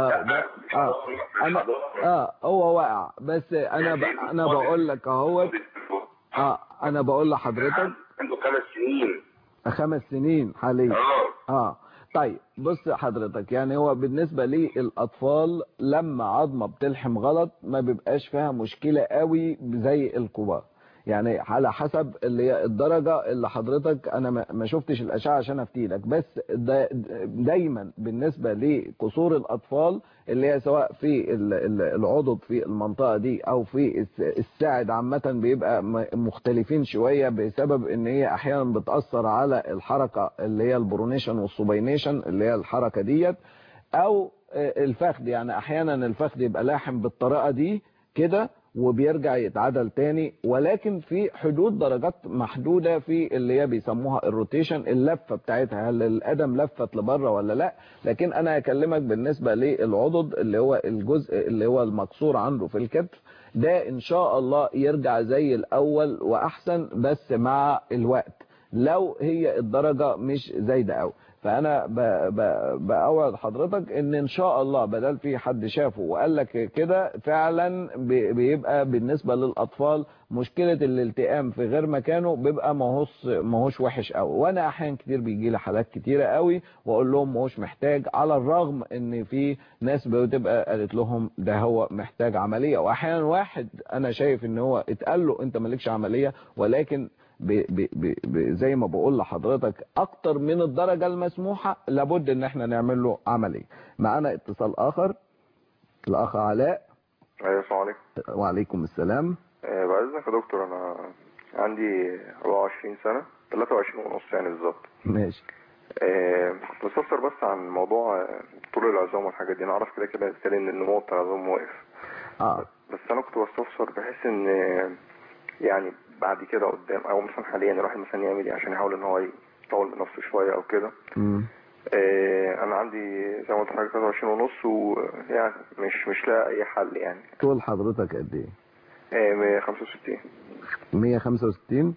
انا هو واقع، بس انا بقول لك اهوت. انا بقول لحضرتك عنده 5 سنين. 5 سنين حاليا. طيب بص حضرتك، يعني هو بالنسبة للأطفال لما عظمة بتلحم غلط ما بيبقاش فيها مشكلة قوي زي الكبار، يعني على حسب اللي هي الدرجة اللي حضرتك. انا ما شفتش الاشعة عشان افتيلك، بس دايما بالنسبة لكسور الاطفال اللي هي سواء في العضد في المنطقة دي او في الساعد عامة بيبقى مختلفين شوية بسبب ان هي احيانا بتأثر على الحركة اللي هي البرونيشن والسوبينيشن اللي هي الحركة ديت، او الفخذ. يعني احيانا الفخذ يبقى لاحم بالطريقة دي كده وبيرجع يتعدل تاني، ولكن في حدود درجات محدودة في اللي هي بيسموها الروتيشن، اللفة بتاعتها هل القدم لفت لبره ولا لا. لكن انا هكلمك بالنسبة للعضد اللي هو الجزء اللي هو المكسور عنده في الكتف ده، ان شاء الله يرجع زي الاول واحسن، بس مع الوقت لو هي الدرجة مش زايدة قوي. فانا بأوعد حضرتك ان شاء الله بدل في حد شافه وقال لك كده فعلا بيبقى بالنسبة للاطفال مشكلة الالتئام في غير مكانه بيبقى ماهوش وحش قوي. وانا احيان كتير بيجي لي حالات كتيرة قوي واقول لهم ماهوش محتاج، على الرغم ان في ناس بتبقى قالت لهم ده هو محتاج عملية. واحيانا واحد انا شايف ان هو اتقال له انت مالكش عملية، ولكن زي ما بقول لحضرتك اكتر من الدرجة المسموحة لابد ان احنا نعمل له عملية. معانا اتصال اخر، الاخ علاء. ايوه السلام عليكم. وعليكم السلام. بعد اذنك يا دكتور، انا عندي 24 سنة 23 ونص يعني بالظبط. ماشي. كنت بستفسر بس عن موضوع طول العظام والحاجات دي. انا اعرف كده كده بالتالي ان النمو بتاع العظام واقف. بس انا كنت بستفسر بحيث ان يعني بعد كده قدام او مثلا حاليا الواحد مثلا يعمل ايه عشان يحاول ان هو يطول من نفسه شويه او كده. انا عندي زي ما قلت لحضرتك 23 ونص، ويعني مش لاقي اي حل يعني. طول حضرتك قد ايه؟ 165. 165.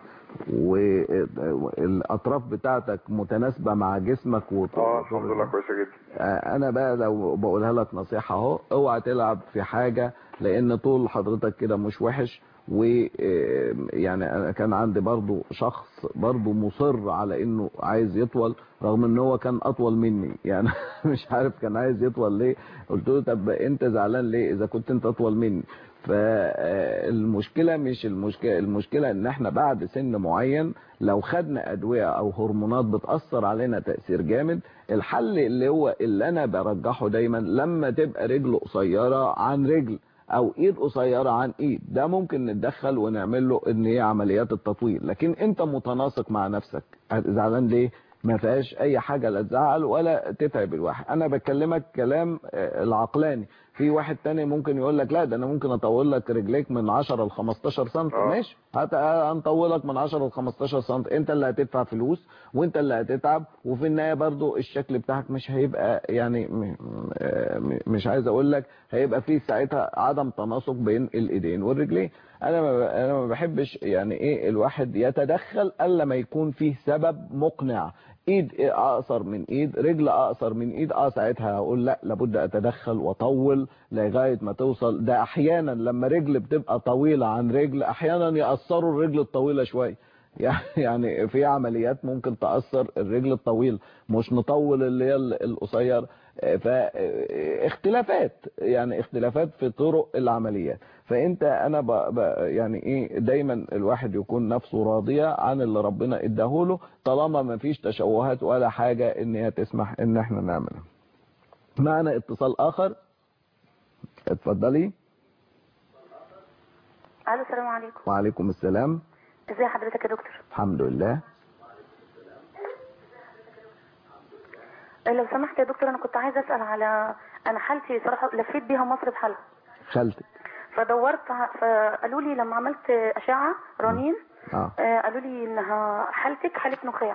والاطراف بتاعتك متناسبه مع جسمك الحمد لله كويسه جدا. انا بقى لو بقولها لك نصيحه اهو، اوعى تلعب في حاجه لان طول حضرتك كده مش وحش. ويعني انا كان عندي برضو شخص برضو مصر على انه عايز يطول رغم ان هو كان اطول مني، يعني مش عارف كان عايز يطول ليه. قلت له طب انت زعلان ليه اذا كنت انت اطول مني؟ فالمشكلة مش المشكلة ان احنا بعد سن معين لو خدنا ادوية او هرمونات بتأثر علينا تأثير جامد. الحل اللي انا برجحه دايما لما تبقى رجل قصيرة عن رجل او ايد قصيرة عن ايد، ده ممكن نتدخل ونعمل له ان هي عمليات التطويل. لكن انت متناسق مع نفسك، زعلان ليه؟ ما فيهاش اي حاجة لا تزعل ولا تتعب الواحد. انا بكلمك كلام العقلاني، في واحد تاني ممكن يقول لك لا ده انا ممكن اطول لك رجليك من 10 ل 15 سم. ماشي، هنطولك من 10 ل 15 سم، انت اللي هتدفع فلوس وانت اللي هتتعب، وفي النهايه برضو الشكل بتاعك مش هيبقى يعني مش عايز اقول لك هيبقى فيه ساعتها عدم تناسق بين الايدين والرجلين. انا ما بحبش يعني ايه الواحد يتدخل الا ما يكون فيه سبب مقنع. ايد اقصر من ايد، رجل اقصر من ايد، ساعتها هقول لا لابد اتدخل واطول لغايه ما توصل. ده احيانا لما رجل بتبقى طويله عن رجل احيانا يقصروا الرجل الطويله شويه. يعني في عمليات ممكن تأثر الرجل الطويل مش نطول اللي هي القصير. فاختلافات يعني اختلافات في طرق العمليات. فانت انا يعني ايه دايما الواحد يكون نفسه راضية عن اللي ربنا اداهوله طالما ما فيش تشوهات ولا حاجة ان هي تسمح ان احنا نعملها. معنا اتصال اخر، اتفضلي. الو السلام عليكم. وعليكم السلام. ازي حضرتك يا دكتور؟ الحمد لله. لو سمحت يا دكتور انا كنت عايزه اسال على انا حالتي صراحه لفيت بيها مصر بحالها. خالتك. فدورت فقالوا لي لما عملت اشعه رنين قالوا لي انها حالتك حاله نخاع.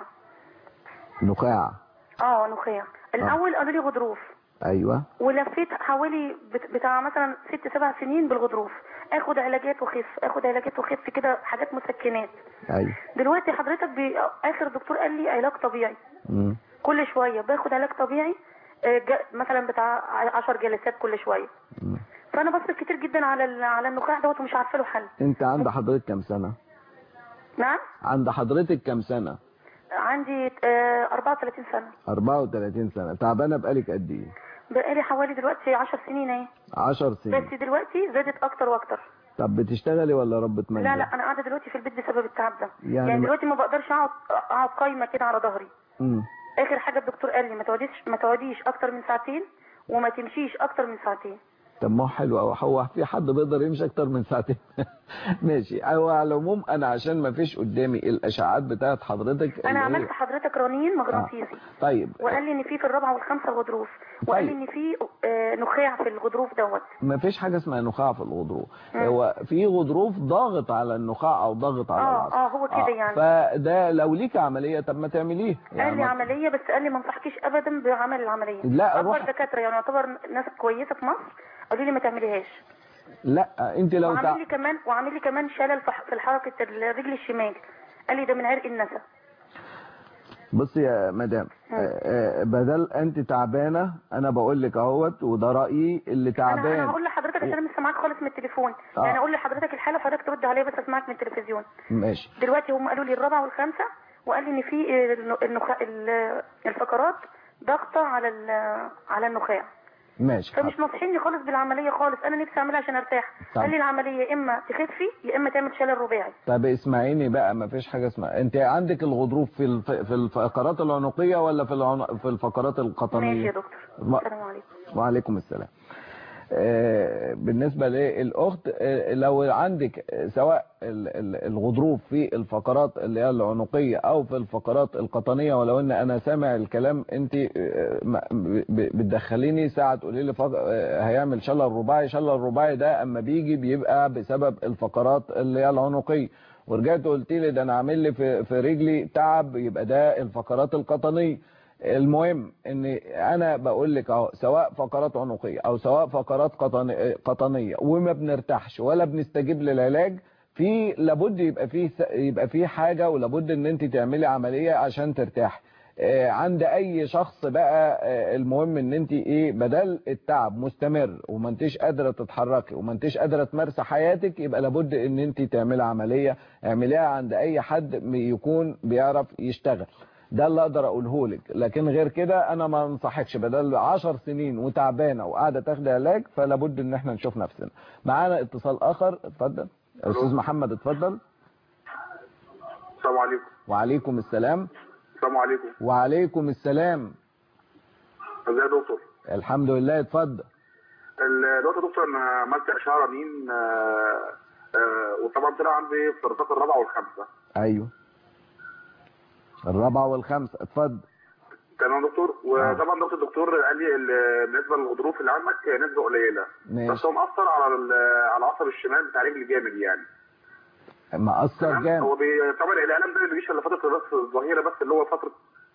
نخاع. نخاع. الاول قالوا لي غضروف. ايوه. ولفيت حوالي بتاع مثلا 6-7 سنين بالغضروف، اخد علاجات وخف كده، حاجات مسكنات. ايوه. دلوقتي حضرتك اخر دكتور قال لي علاج طبيعي. كل شويه باخد علاج طبيعي مثلا بتاع 10 جلسات كل شويه. فانا بصرف كتير جدا على النخاع دوت ومش عارفه له حل. انت عند حضرتك كام سنه؟ نعم. عند حضرتك كام سنه؟ عندي 34 سنه. 34 سنه. تعبانه بقالك قد ايه؟ بقالي حوالي دلوقتي 10 سنين اهي. 10 سنين. بس دلوقتي زادت اكتر واكتر. طب بتشتغلي ولا ربة منزل؟ لا انا قاعده دلوقتي في البيت بسبب التعب ده. يعني دلوقتي ما بقدرش اقعد قايمه كده على ظهري. اخر حاجه الدكتور قال لي ما تقعديش اكتر من ساعتين وما تمشيش اكتر من ساعتين. طب ما هو حلو. هو في حد بيقدر يمشي اكتر من ساعتين؟ ماشي. هو على العموم انا عشان ما فيش قدامي الاشعاعات بتاعت حضرتك انا عملت حضرتك رنين مغناطيسي. طيب. وقال لي ان في الرابعه والخامسه غضروف. وقال لي ان في نخاع في الغضروف دوت. ما فيش حاجه اسمها نخاع في الغضروف. هو في غضروف ضاغط على النخاع او ضاغط على العصب. هو كده يعني. فده لو ليك عمليه طب ما تعمليه. يعني قال لي عمليه، بس قال لي ما انصحكيش ابدا بعمل العمليه. لا اكبر دكاتره يعني يعتبر ناس كويسه في مصر قالوا لي ما تعمليهاش. لا انت لو وعامل لي كمان شلل في حركه الرجل الشمال. قال لي ده من عرق النسا. بصي يا مدام، بدل انت تعبانه انا بقول لك اهوت وده رايي اللي تعبان. انا هقول لحضرتك عشان انا مش سامعاك خالص من التليفون. يعني اقول لحضرتك الحاله وحضرتك ترد عليا بس اسمعك من التلفزيون. ماشي. دلوقتي هم قالوا لي الرابعه والخامسه، وقال لي ان في الفقرات ضغطه على النخاع. ماشي. فمش ناصحيني خالص بالعمليه خالص. انا نفسي اعملها عشان ارتاح. قال لي العمليه يا اما تخفي يا اما تعمل شلل رباعي. طب اسمعيني بقى، ما فيش حاجه اسمها انت عندك الغضروف في الفقرات العنقيه ولا في الفقرات القطنيه؟ ماشي يا دكتور. السلام عليكم. وعليكم السلام. بالنسبة للأخت، لو عندك سواء الغضروف في الفقرات اللي هي العنقية أو في الفقرات القطنية، ولو أن أنا سامع الكلام أنت بتدخليني ساعة تقولي لي هيعمل شلل رباعي. شلل رباعي ده أما بيبقى بسبب الفقرات اللي هي العنقية، ورجعت قلت لي ده أنا عامل لي في رجلي تعب، يبقى ده الفقرات القطنية. المهم ان انا بقول لك اهو سواء فقرات عنقيه او سواء فقرات قطنيه وما بنرتاحش ولا بنستجيب للعلاج، لابد يبقى في حاجه، ولابد ان انت تعملي عمليه عشان ترتاحي. عند اي شخص بقى المهم ان انت بدل التعب مستمر وما انتش قادره تتحركي وما انتش قادره تمارسي حياتك، يبقى لابد ان انت تعملي عمليه. اعمليها عند اي حد يكون بيعرف يشتغل. ده اللي اقدر اقوله لك، لكن غير كده انا ما انصحكش. بدل 10 سنين وتعبانه وقاعده تاخدي علاج، فلا بد ان احنا نشوف نفسنا. معانا اتصال اخر، اتفضل استاذ محمد، اتفضل. السلام عليكم. وعليكم السلام. السلام عليكم. وعليكم السلام. ازي يا دكتور؟ الحمد لله، اتفضل. دلوقتي يا دكتور انا عملت اشعه رنين وطبعا طلع عندي في الرصاص الرابعه والخامسه. ايوه الرابعه والخامسه، اتفضل. تمام يا دكتور. وطبعا الدكتور قال لي بالنسبه للغضروف اللي عندك نسبه قليله، بس هو مأثر على العصب الشمال بتاع رجلي جامد يعني. مأثر جامد. هو طبعا الالم ده ما بيجيش الا فتره بس الظهيره، بس اللي هو فتره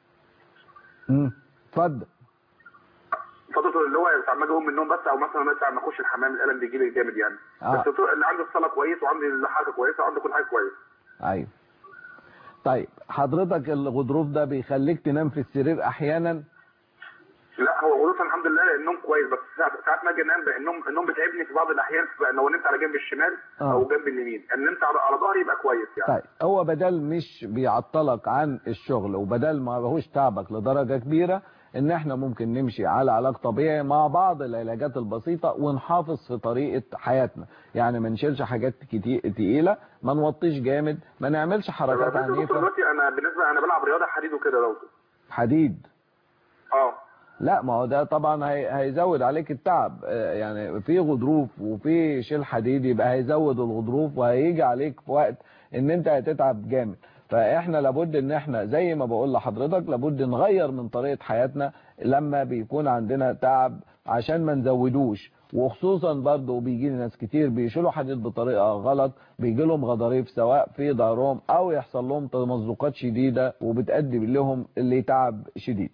اتفضل. فتره اللي هو ساعه ما اجي اقوم من النوم بس، او مثلا ساعه ما اخش الحمام الالم بيجي لي جامد يعني. بس اللي عنده الصلاه كويس وعندي الحركه كويسه وعنده كل حاجه كويس. ايوه. طيب حضرتك الغضروف ده بيخليك تنام في السرير احيانا؟ لا هو غضروف الحمد لله النوم كويس، بس ساعات ما اجي انام النوم بيتعبني في بعض الاحيان لو نمت على جنب الشمال او جنب اليمين، ان نمت على ظهري يبقى كويس يعني. طيب هو بدل مش بيعطلك عن الشغل وبدل ما هوش تعبك لدرجه كبيره، ان احنا ممكن نمشي على علاج طبيعي مع بعض العلاجات البسيطه ونحافظ في طريقه حياتنا، يعني ما نشيلش حاجات تقيله، ما نوطيش جامد، ما نعملش حركات عنيفه. دلوقتي انا بلعب رياضه حديد وكده لو حديد. لا ما هو ده طبعا هيزود عليك التعب، يعني في غضروف وفي شيل حديد يبقى هيزود الغضروف وهيجي عليك في وقت ان انت هتتعب جامد. فاحنا لابد ان احنا زي ما بقول لحضرتك لابد نغير من طريقة حياتنا لما بيكون عندنا تعب عشان ما نزودوش. وخصوصا برضه بيجي لي ناس كتير بيشيلوا حديد بطريقة غلط، بيجي لهم غضاريف سواء في ظهرهم او يحصل لهم تمزقات شديدة وبتؤدي لهم لتعب شديد.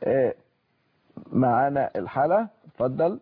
معانا الحالة اتفضل.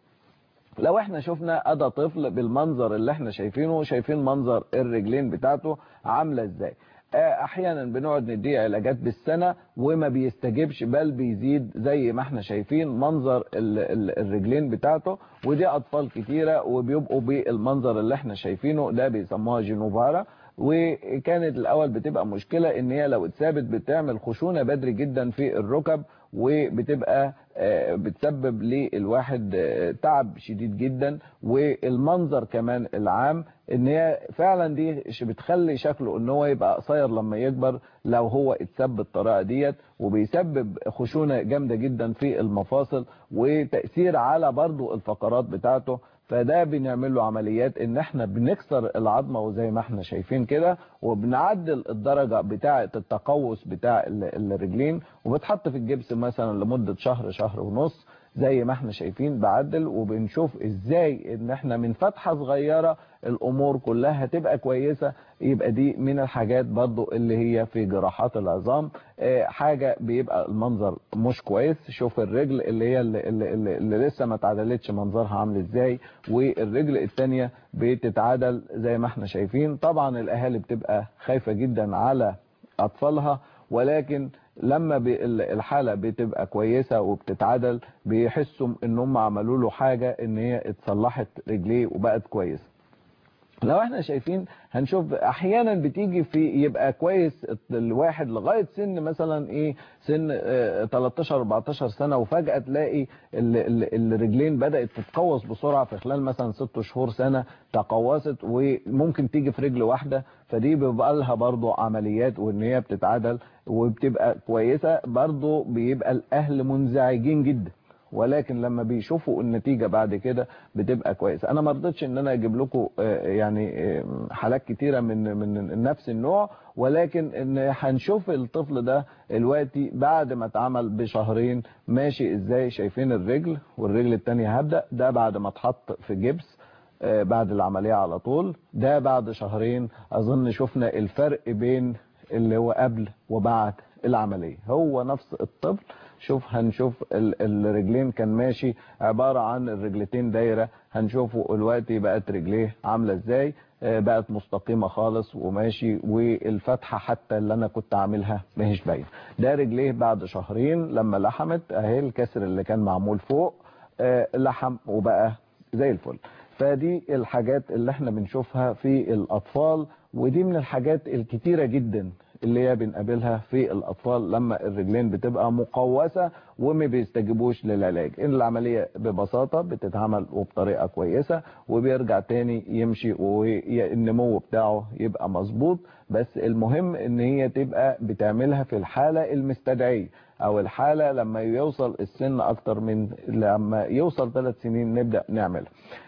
لو احنا شفنا ادى طفل بالمنظر اللي احنا شايفينه، شايفين منظر الرجلين بتاعته عاملة ازاي. احيانا بنقعد نديه علاجات بالسنة وما بيستجيبش بل بيزيد زي ما احنا شايفين منظر الرجلين بتاعته، ودي اطفال كتيرة وبيبقوا بالمنظر اللي احنا شايفينه ده بيسموها جينوفارا. وكانت الاول بتبقى مشكلة ان هي لو اتثابت بتعمل خشونة بدري جدا في الركب، وبتبقى بتسبب للواحد تعب شديد جدا. والمنظر كمان العام ان هي فعلا دي بتخلي شكله ان هو يبقى قصير لما يكبر لو هو اتثبت بالطريقه ديت، وبيسبب خشونه جامده جدا في المفاصل وتاثير على برضو الفقرات بتاعته. فده بنعمل له عمليات ان احنا بنكسر العظمه وزي ما احنا شايفين كده، وبنعدل الدرجه بتاعه التقوس بتاع الرجلين، وبتحط في الجبس مثلا لمده شهر ونص زي ما احنا شايفين بعدل، وبنشوف ازاي ان احنا من فتحه صغيره الامور كلها هتبقى كويسه. يبقى دي من الحاجات برضو اللي هي في جراحات العظام. حاجه بيبقى المنظر مش كويس. شوف الرجل اللي هي اللي لسه ما اتعدلتش منظرها عامل ازاي، والرجل الثانيه بتتعدل زي ما احنا شايفين. طبعا الاهالي بتبقى خايفه جدا على اطفالها، ولكن لما الحالة بتبقى كويسة وبتتعدل بيحسوا ان هم عملوا له حاجة ان هي اتصلحت رجليه وبقت كويسة. لو احنا شايفين هنشوف احيانا بتيجي في يبقى كويس الواحد لغاية سن مثلا سن 13-14 سنة، وفجأة تلاقي الرجلين بدأت تتقوس بسرعة في خلال مثلا 6 شهور سنة تقوست، وممكن تيجي في رجل واحدة. فدي بيبقى لها برضو عمليات وان هي بتتعدل وبتبقى كويسة. برضو بيبقى الاهل منزعجين جدا، ولكن لما بيشوفوا النتيجة بعد كده بتبقى كويسة. انا ما رضيتش ان انا اجيب لكم يعني حالات كتيرة من نفس النوع، ولكن ان هنشوف الطفل ده دلوقتي بعد ما اتعمل بشهرين ماشي ازاي. شايفين الرجل والرجل التانية هبدأ ده بعد ما اتحط في جبس بعد العملية على طول، ده بعد شهرين. اظن شفنا الفرق بين اللي هو قبل وبعد العملية. هو نفس الطفل. هنشوف الرجلين كان ماشي عبارة عن الرجلتين دايرة، هنشوفه دلوقتي بقت رجليه عاملة ازاي، بقت مستقيمة خالص وماشي، والفتحة حتى اللي انا كنت عاملها ماهيش باينه. ده رجليه بعد شهرين لما لحمت اهي، الكسر اللي كان معمول فوق لحم وبقى زي الفل. فدي الحاجات اللي احنا بنشوفها في الاطفال، ودي من الحاجات الكتيرة جدا اللي هي بنقابلها في الاطفال لما الرجلين بتبقى مقوسة وما بيستجيبوش للعلاج. ان العملية ببساطة بتتعمل وبطريقة كويسة وبيرجع تاني يمشي والنمو بتاعه يبقى مظبوط. بس المهم ان هي تبقى بتعملها في الحالة المستدعية، او الحالة لما يوصل السن اكتر من لما يوصل 3 سنين نبدأ نعملها.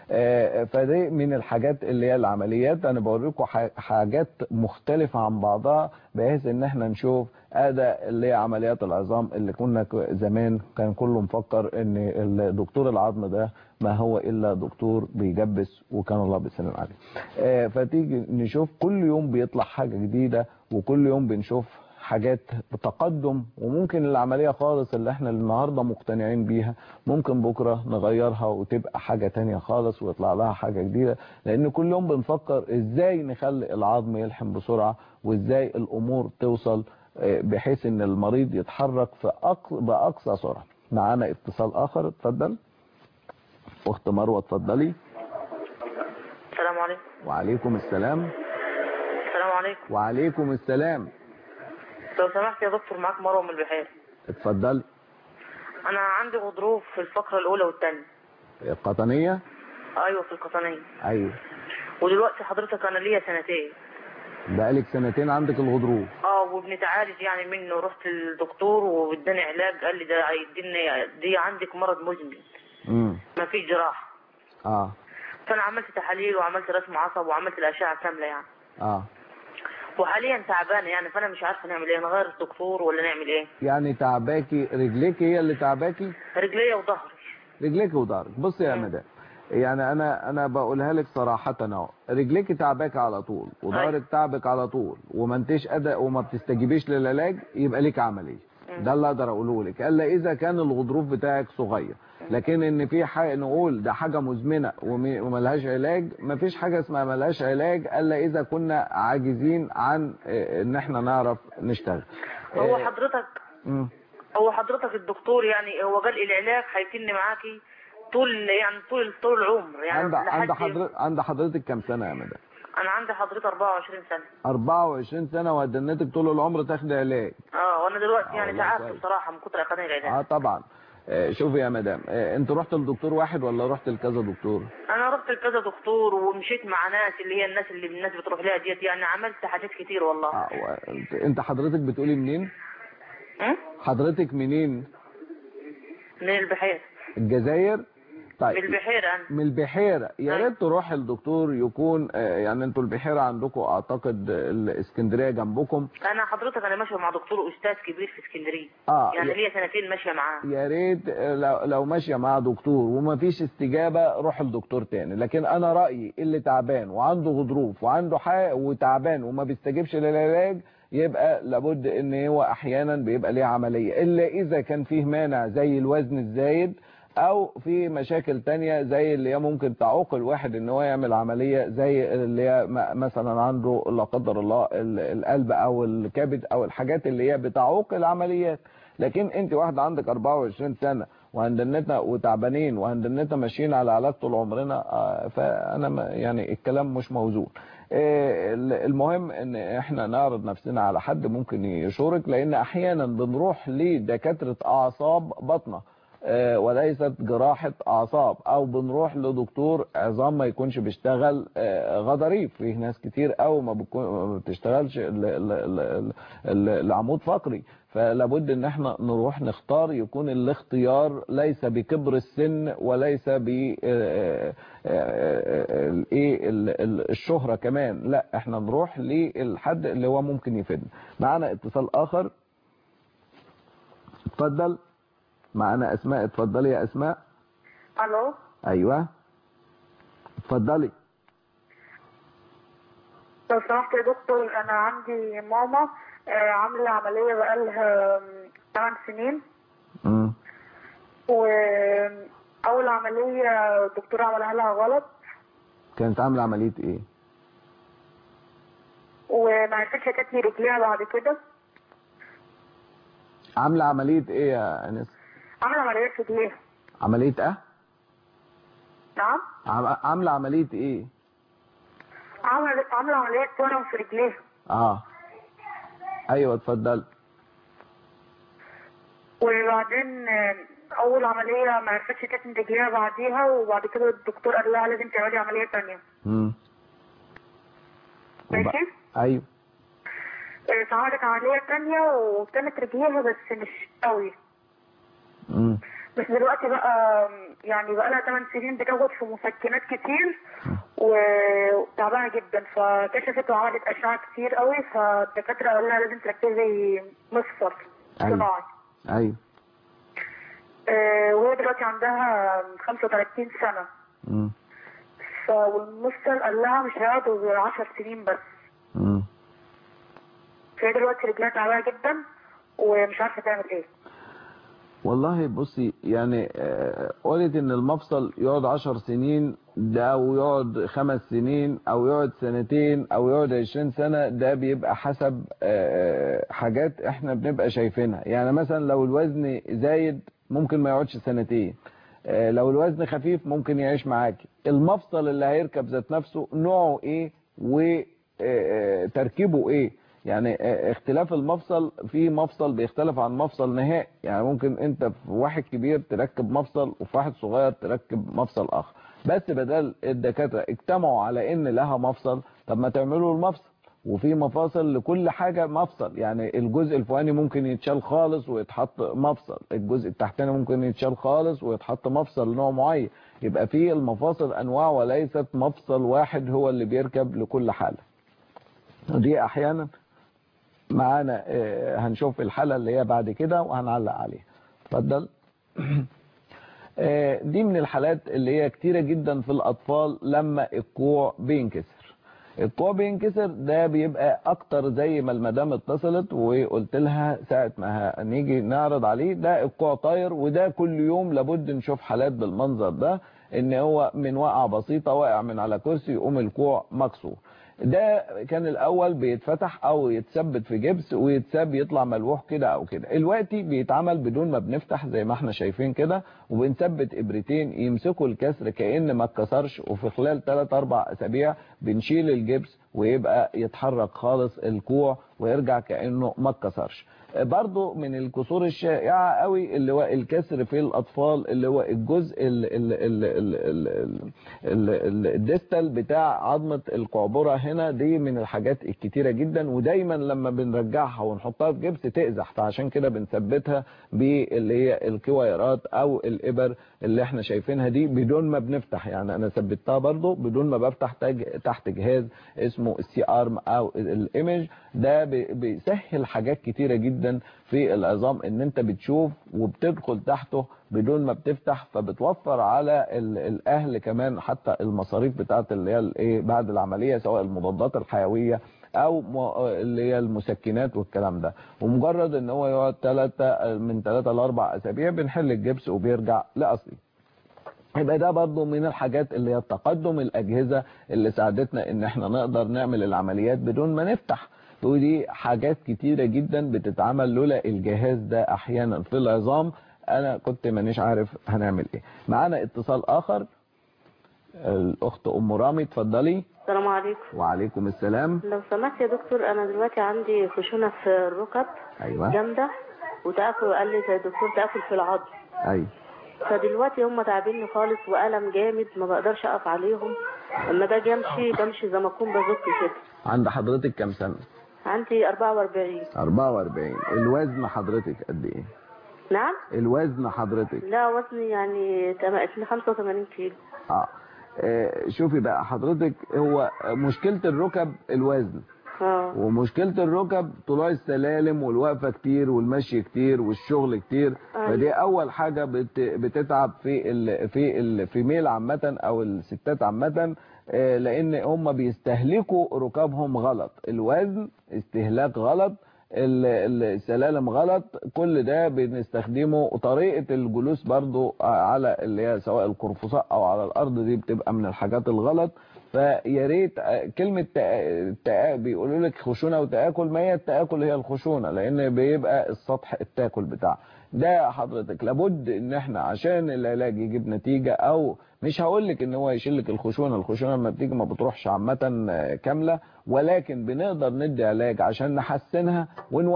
فدي من الحاجات اللي هي العمليات. انا بوريكم حاجات مختلفة عن بعضها بحيث ان احنا نشوف هذا اللي هي عمليات العظام اللي كنا زمان كان كله مفكر ان دكتور العظم ده ما هو الا دكتور بيجبس وكان الله بيسلم عليه. فتيجي نشوف كل يوم بيطلع حاجة جديدة وكل يوم بنشوف حاجات بتقدم، وممكن العملية خالص اللي احنا النهاردة مقتنعين بيها ممكن بكرة نغيرها وتبقى حاجة تانية خالص ويطلع لها حاجة جديدة، لان كل يوم بنفكر ازاي نخلي العظم يلحم بسرعة وازاي الامور توصل بحيث ان المريض يتحرك بأقصى سرعة. معانا اتصال اخر، اتفضل. اخت مروة اتفضلي. السلام عليكم. وعليكم السلام. السلام عليكم. وعليكم السلام. لو سمحت يا دكتور، معاك مروة من البحيرة. اتفضلي. انا عندي غضروف في الفقرة الاولى والثانية. القطنية؟ ايوه في القطنية. ايوه. ودلوقتي حضرتك انا ليا سنتين. بقالك سنتين عندك الغضروف؟ وبنتعالج يعني منه. رحت للدكتور واداني علاج، قال لي ده هيديني دي عندك مرض مزمن. مفيش جراحة. فانا عملت تحاليل وعملت رسم عصب وعملت الاشعة كاملة يعني. وحاليا تعبانه يعني، فانا مش عارفه نعمل ايه، نغير الدكتور ولا نعمل ايه؟ يعني تعباكي رجليك هي اللي تعباكي؟ رجليا وظهري. رجليك وظهرك. بصي يا مدام، يعني انا بقولها لك صراحه اهو، رجليك تعباك على طول وظهرك تعبك على طول وما انتش اداء وما بتستجيبيش للعلاج، يبقى ليك عمليه. ده اللي اقدر اقوله لك، الا اذا كان الغضروف بتاعك صغير. لكن ان في حاجه نقول ده حاجه مزمنه وملهاش علاج، مفيش حاجه اسمها ملهاش علاج الا اذا كنا عاجزين عن ان احنا نعرف نشتغل. هو حضرتك الدكتور يعني هو قال العلاج هيكون معاكي طول العمر يعني. عند حضرتك كام سنه يا مدام؟ انا عندي حضرتك 24 سنه. 24 سنه وهدنتك طول العمر تاخدي علاج؟ وانا دلوقتي يعني تعبت بصراحه من كتر اخدان العلاج. طبعا. شوفي يا مدام، انت رحت لدكتور واحد ولا رحت لكذا دكتور؟ انا رحت لكذا دكتور ومشيت مع ناس اللي هي الناس بتروح لها ديت يعني، عملت حاجات كتير والله. انت حضرتك بتقولي منين؟ حضرتك منين؟ من البحيرة. الجزائر؟ طيب. من البحيرة. من البحيرة. يا ريت تروح الدكتور يكون يعني انتوا البحيرة عندكم اعتقد الاسكندرية جنبكم. انا ماشية مع دكتور استاذ كبير في اسكندرية. يعني ليا سنتين ماشية معاه. يا ريت لو ماشية مع دكتور وما فيش استجابة روح لدكتور تاني، لكن انا رأيي اللي تعبان وعنده غضروف وعنده حاجة وتعبان وما بيستجيبش للعلاج يبقى لابد ان هو احيانا بيبقى ليه عملية، الا اذا كان فيه مانع زي الوزن الزايد او في مشاكل تانية زي اللي هي ممكن تعوق الواحد ان هو يعمل عملية، زي اللي هي مثلا عنده لا قدر الله القلب او الكبد او الحاجات اللي هي بتعوق العمليات. لكن انت واحدة عندك 24 سنة وهندنتنا وتعبانين وهندنتنا ماشيين على علاج طول عمرنا، فانا يعني الكلام مش موزون. المهم ان احنا نعرض نفسنا على حد ممكن يشورك، لان احيانا بنروح لدكاترة اعصاب بطنة وليست جراحة اعصاب، او بنروح لدكتور عظام ما يكونش بيشتغل غضاريف. في ناس كتير قوي ما بتشتغلش العمود فقري، فلابد ان احنا نروح نختار، يكون الاختيار ليس بكبر السن وليس ب الشهرة كمان، لا احنا نروح للحد اللي هو ممكن يفيدنا. معانا اتصال اخر، اتفضل. معانا اسماء، اتفضلي يا اسماء. الو. ايوه اتفضلي. لو سمحت يا دكتور، انا عندي ماما عامله عمليه بقالها 8 سنين. واول عمليه الدكتور عملها لها غلط. كانت عامله عمليه ايه؟ وما عرفتش تتني رجليها بعد كده. عامله عمليه ايه يا انس؟ عامله عمليه في رجليها. عمليه ايه؟ نعم. عامله عمليه ايه؟ عامله عمليه ورم في رجليها. ايوه اتفضل. وبعدين اول عمليه ما عرفتش تتني رجليها بعديها، وبعد كده الدكتور قال لها لازم تعملي عمليه ثانيه. ماشي. ايوه. عملت عمليه ثانيه وكانت رجليها بس مش قوي. بس دلوقتي بقى يعني بقى لها 8 سنين بتاخد في مسكنات كتير وتعبانه جدا، فكشفت وعملت اشعه كتير قوي، فالدكاتره قالوا لها لازم تركبي مفصل صناعي. ايوه. وهي دلوقتي عندها 35 سنه. والمفصل قال لها مش هيقعدوا غير 10 سنين بس. فهي دلوقتي رجلها تعبانه جدا ومش عارفه تعمل ايه. والله بصي يعني قلت ان المفصل يقعد 10 سنين ده، او يقعد 5 سنين، او يقعد 2 او يقعد 20 سنة، ده بيبقى حسب حاجات احنا بنبقى شايفينها. يعني مثلا لو الوزن زايد ممكن ما يقعدش 2 سنين، لو الوزن خفيف ممكن يعيش معاكي. المفصل اللي هيركب ذات نفسه نوعه ايه وتركيبه ايه. يعني اختلاف المفصل، في مفصل بيختلف عن مفصل نهائي. يعني ممكن انت في واحد كبير تركب مفصل وفي واحد صغير تركب مفصل اخر، بس بدل الدكاتره اجتمعوا على ان لها مفصل، طب ما تعملوا المفصل. وفي مفاصل لكل حاجه مفصل، يعني الجزء الفوقاني ممكن يتشال خالص ويتحط مفصل، الجزء التحتاني ممكن يتشال خالص ويتحط مفصل نوع معين. يبقى في المفاصل انواع وليست مفصل واحد هو اللي بيركب لكل حاله. ودي احيانا معانا هنشوف الحالة اللي هي بعد كده وهنعلق عليها. اتفضل. دي من الحالات اللي هي كتيرة جدا في الأطفال لما الكوع بينكسر. الكوع بينكسر ده بيبقى أكتر، زي ما المدام اتصلت وقلت لها ساعة ما هنيجي نعرض عليه، ده الكوع طاير، وده كل يوم لابد نشوف حالات بالمنظر ده، ان هو من وقعة بسيطة واقع من على كرسي يقوم الكوع مكسور. ده كان الاول بيتفتح او يتثبت في جبس ويتساب يطلع ملوح كده او كده. دلوقتي بيتعمل بدون ما بنفتح زي ما احنا شايفين كده، وبنثبت ابرتين يمسكوا الكسر كأن ما اتكسرش، وفي خلال 3-4 اسابيع بنشيل الجبس ويبقى يتحرك خالص الكوع ويرجع كأنه ما اتكسرش. برضو من الكسور الشائعة قوي اللي هو الكسر في الأطفال، اللي هو الجزء الديستال بتاع عظمة القعبرة هنا. دي من الحاجات الكتيرة جدا، ودايما لما بنرجعها ونحطها في جبس تقزح، فعشان كده بنثبتها باللي هي الكويرات او الإبر اللي احنا شايفينها دي بدون ما بنفتح. يعني انا ثبتها برضو بدون ما بفتح تحت جهاز اسمه السي ارم او الايمج. ده بيسهل حاجات كتيرة جدا في العظام، ان انت بتشوف وبتدخل تحته بدون ما بتفتح، فبتوفر على الاهل كمان حتى المصاريف بتاعت اللي هي الايه بعد العملية، سواء المضادات الحيوية او اللي هي المسكنات والكلام ده. ومجرد ان هو يقعد من 3 ل4 اسابيع بنحل الجبس وبيرجع لاصله. يبقى ده برضو من الحاجات اللي هي تقدم الاجهزة اللي ساعدتنا ان احنا نقدر نعمل العمليات بدون ما نفتح. ودي حاجات كتيرة جدا بتتعمل لولا الجهاز ده احيانا في العظام انا كنت مانيش عارف هنعمل ايه. معانا اتصال اخر، الاخت ام رامي، اتفضلي. السلام عليكم. وعليكم السلام. لو سمحت يا دكتور، انا دلوقتي عندي خشونة في الركب. ايوه. جامدة، وتاكل، قال لي يا دكتور تاكل في العظم. ايوه. فدلوقتي هم تعبيني خالص والم جامد، ما بقدرش اقف عليهم. اما باجي بمشي زي ما اكون بزق كده. عند حضرتك كام سنه؟ عندي 44. 44. الوزن حضرتك قد ايه؟ نعم. الوزن حضرتك؟ لا وزني يعني 85 كيلو. شوفي بقى حضرتك، هو مشكله الركب الوزن. ومشكله الركب طلوع السلالم والوقفه كتير والمشي كتير والشغل كتير. فدي اول حاجه بتتعب في ميل عامه او الستات عامه، لان هم بيستهلكوا ركابهم غلط. الوزن استهلاك غلط، السلالم غلط، كل ده بنستخدمه. وطريقه الجلوس برضو على اللي هي سواء القرفصاء او على الارض دي بتبقى من الحاجات الغلط. فيا ريت كلمه بيقولوا لك خشونه وتاكل، ما هي التاكل هي الخشونه، لان بيبقى السطح التاكل بتاعه ده. حضرتك لابد ان احنا عشان العلاج يجيب نتيجه، او مش هقول لك ان هو يشيل لك الخشونه لما بتيجي ما بتروحش عامه كامله، ولكن بنقدر ندي علاج عشان نحسنها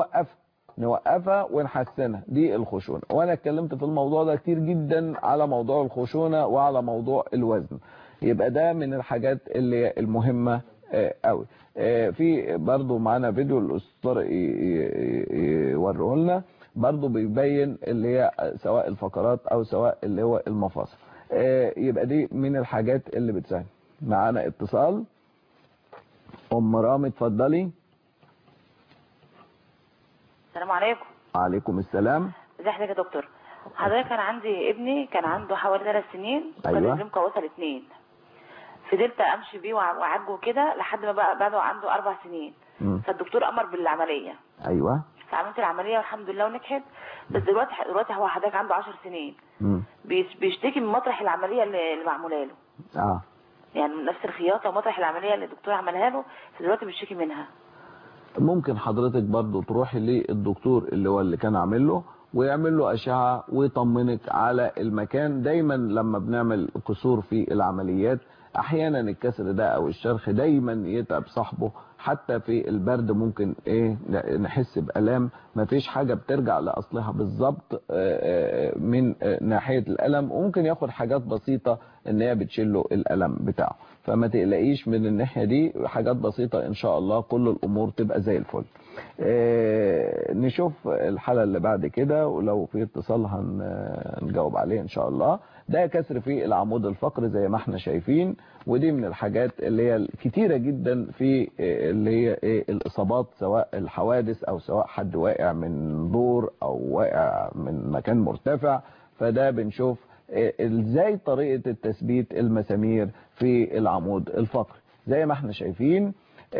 نوقفها ونحسنها. دي الخشونه. وانا اتكلمت في الموضوع ده كتير جدا على موضوع الخشونه وعلى موضوع الوزن. يبقى ده من الحاجات اللي المهمه قوي. في برضو معانا فيديو الاستاذ يوريه لنا، برضو بيبين اللي هي سواء الفقرات او سواء اللي هو المفاصل. يبقى دي من الحاجات اللي بتساعد. معانا اتصال. ام رامي اتفضلي. السلام عليكم. وعليكم السلام. ازي حضرتك يا دكتور؟ حضرتك كان عندي ابني كان عنده حوالي 3 سنين وكان رجليه مكوسه ل2. فضلت امشي بيه واعالجه كده لحد ما بقى عنده 4 سنين. فالدكتور امر بالعمليه. ايوه. فعملت العمليه والحمد لله ونجحت. بس دلوقتي هو حضرتك عنده 10 سنين. بيشتكي من مطرح العمليه اللي معموله له. يعني من نفس الخياطه ومطرح العمليه اللي الدكتور عملها له، فدلوقتي بيشتكي منها. ممكن حضرتك برضو تروحي للدكتور اللي كان عامل له ويعمل له أشعة ويطمنك على المكان. دايما لما بنعمل كسور في العمليات احيانا الكسر ده او الشرخ دايما يتعب صاحبه، حتى في البرد ممكن نحس بألام. مفيش حاجة بترجع لأصلها بالظبط من ناحية الألم، وممكن ياخد حاجات بسيطة ان هي بتشيله الألم بتاعه. فما تقلقيش من الناحية دي، حاجات بسيطة ان شاء الله كل الامور تبقى زي الفل. نشوف الحالة اللي بعد كده، ولو في اتصال هنجاوب عليه ان شاء الله. ده كسر في العمود الفقري زي ما احنا شايفين، ودي من الحاجات اللي هي الكتيرة جدا في اللي هي الاصابات، سواء الحوادث او سواء حد واقع من دور او واقع من مكان مرتفع. فده بنشوف ازاي طريقة التثبيت المسامير في العمود الفقري. زي ما احنا شايفين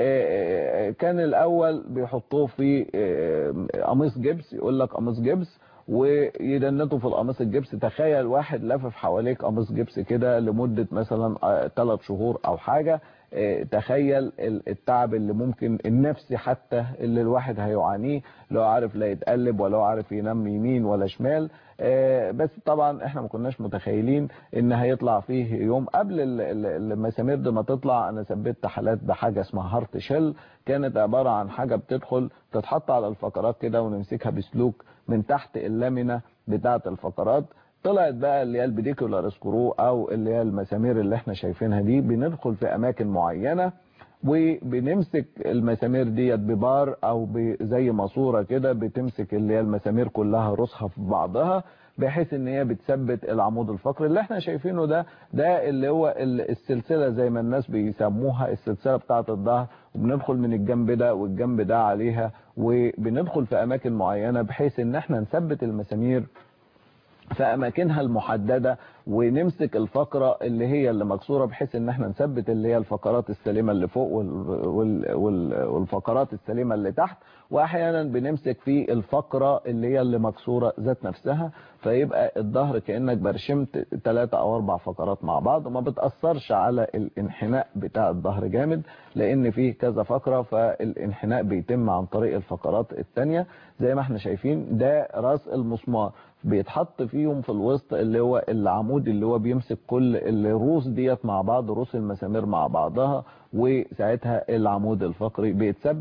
كان الاول بيحطوه في قميص جبس، يقول لك قميص جبس، ويدنته في القميص الجبس. تخيل واحد لافف حواليك قميص جبس كده لمدة مثلا 3 شهور او حاجة. تخيل التعب اللي ممكن النفسي حتى اللي الواحد هيعانيه، لو عارف لا يتقلب ولا عارف ينام يمين ولا شمال. بس طبعا احنا ما كناش متخيلين ان هيطلع فيه يوم. قبل المسامير دي ما تطلع انا ثبتت حالات بحاجة اسمها هارت شيل، كانت عبارة عن حاجة بتدخل تتحط على الفقرات كده ونمسكها بسلوك من تحت اللامنة بتاعة الفقرات. طلعت بقى اللي هي البيديكولار سكرو او اللي هي المسامير اللي احنا شايفينها دي. بندخل في اماكن معينة وبنمسك المسامير ديت ببار او زي ماسوره كده، بتمسك اللي هي المسامير كلها رصها في بعضها، بحيث ان هي بتثبت العمود الفقري. اللي احنا شايفينه ده اللي هو السلسله زي ما الناس بيسموها، السلسله بتاعه الظهر. وبندخل من الجنب ده والجنب ده عليها، وبندخل في اماكن معينه بحيث ان احنا نثبت المسامير في اماكنها المحددة، ونمسك الفقرة اللي مكسورة بحيث ان احنا نثبت اللي هي الفقرات السليمة اللي فوق والفقرات السليمة اللي تحت. واحيانا بنمسك في الفقرة اللي مكسورة ذات نفسها، فيبقى الظهر كأنك برشمت 3 أو 4 فقرات مع بعض. ما بتأثرش على الانحناء بتاع الظهر جامد، لان فيه كذا فقرة، فالانحناء بيتم عن طريق الفقرات التانية. زي ما احنا شايفين ده راس المسمار، بيتحط فيهم في الوسط اللي هو العمود اللي هو بيمسك كل الروس ديت مع بعض، روس المسامير مع بعضها، وساعتها العمود الفقري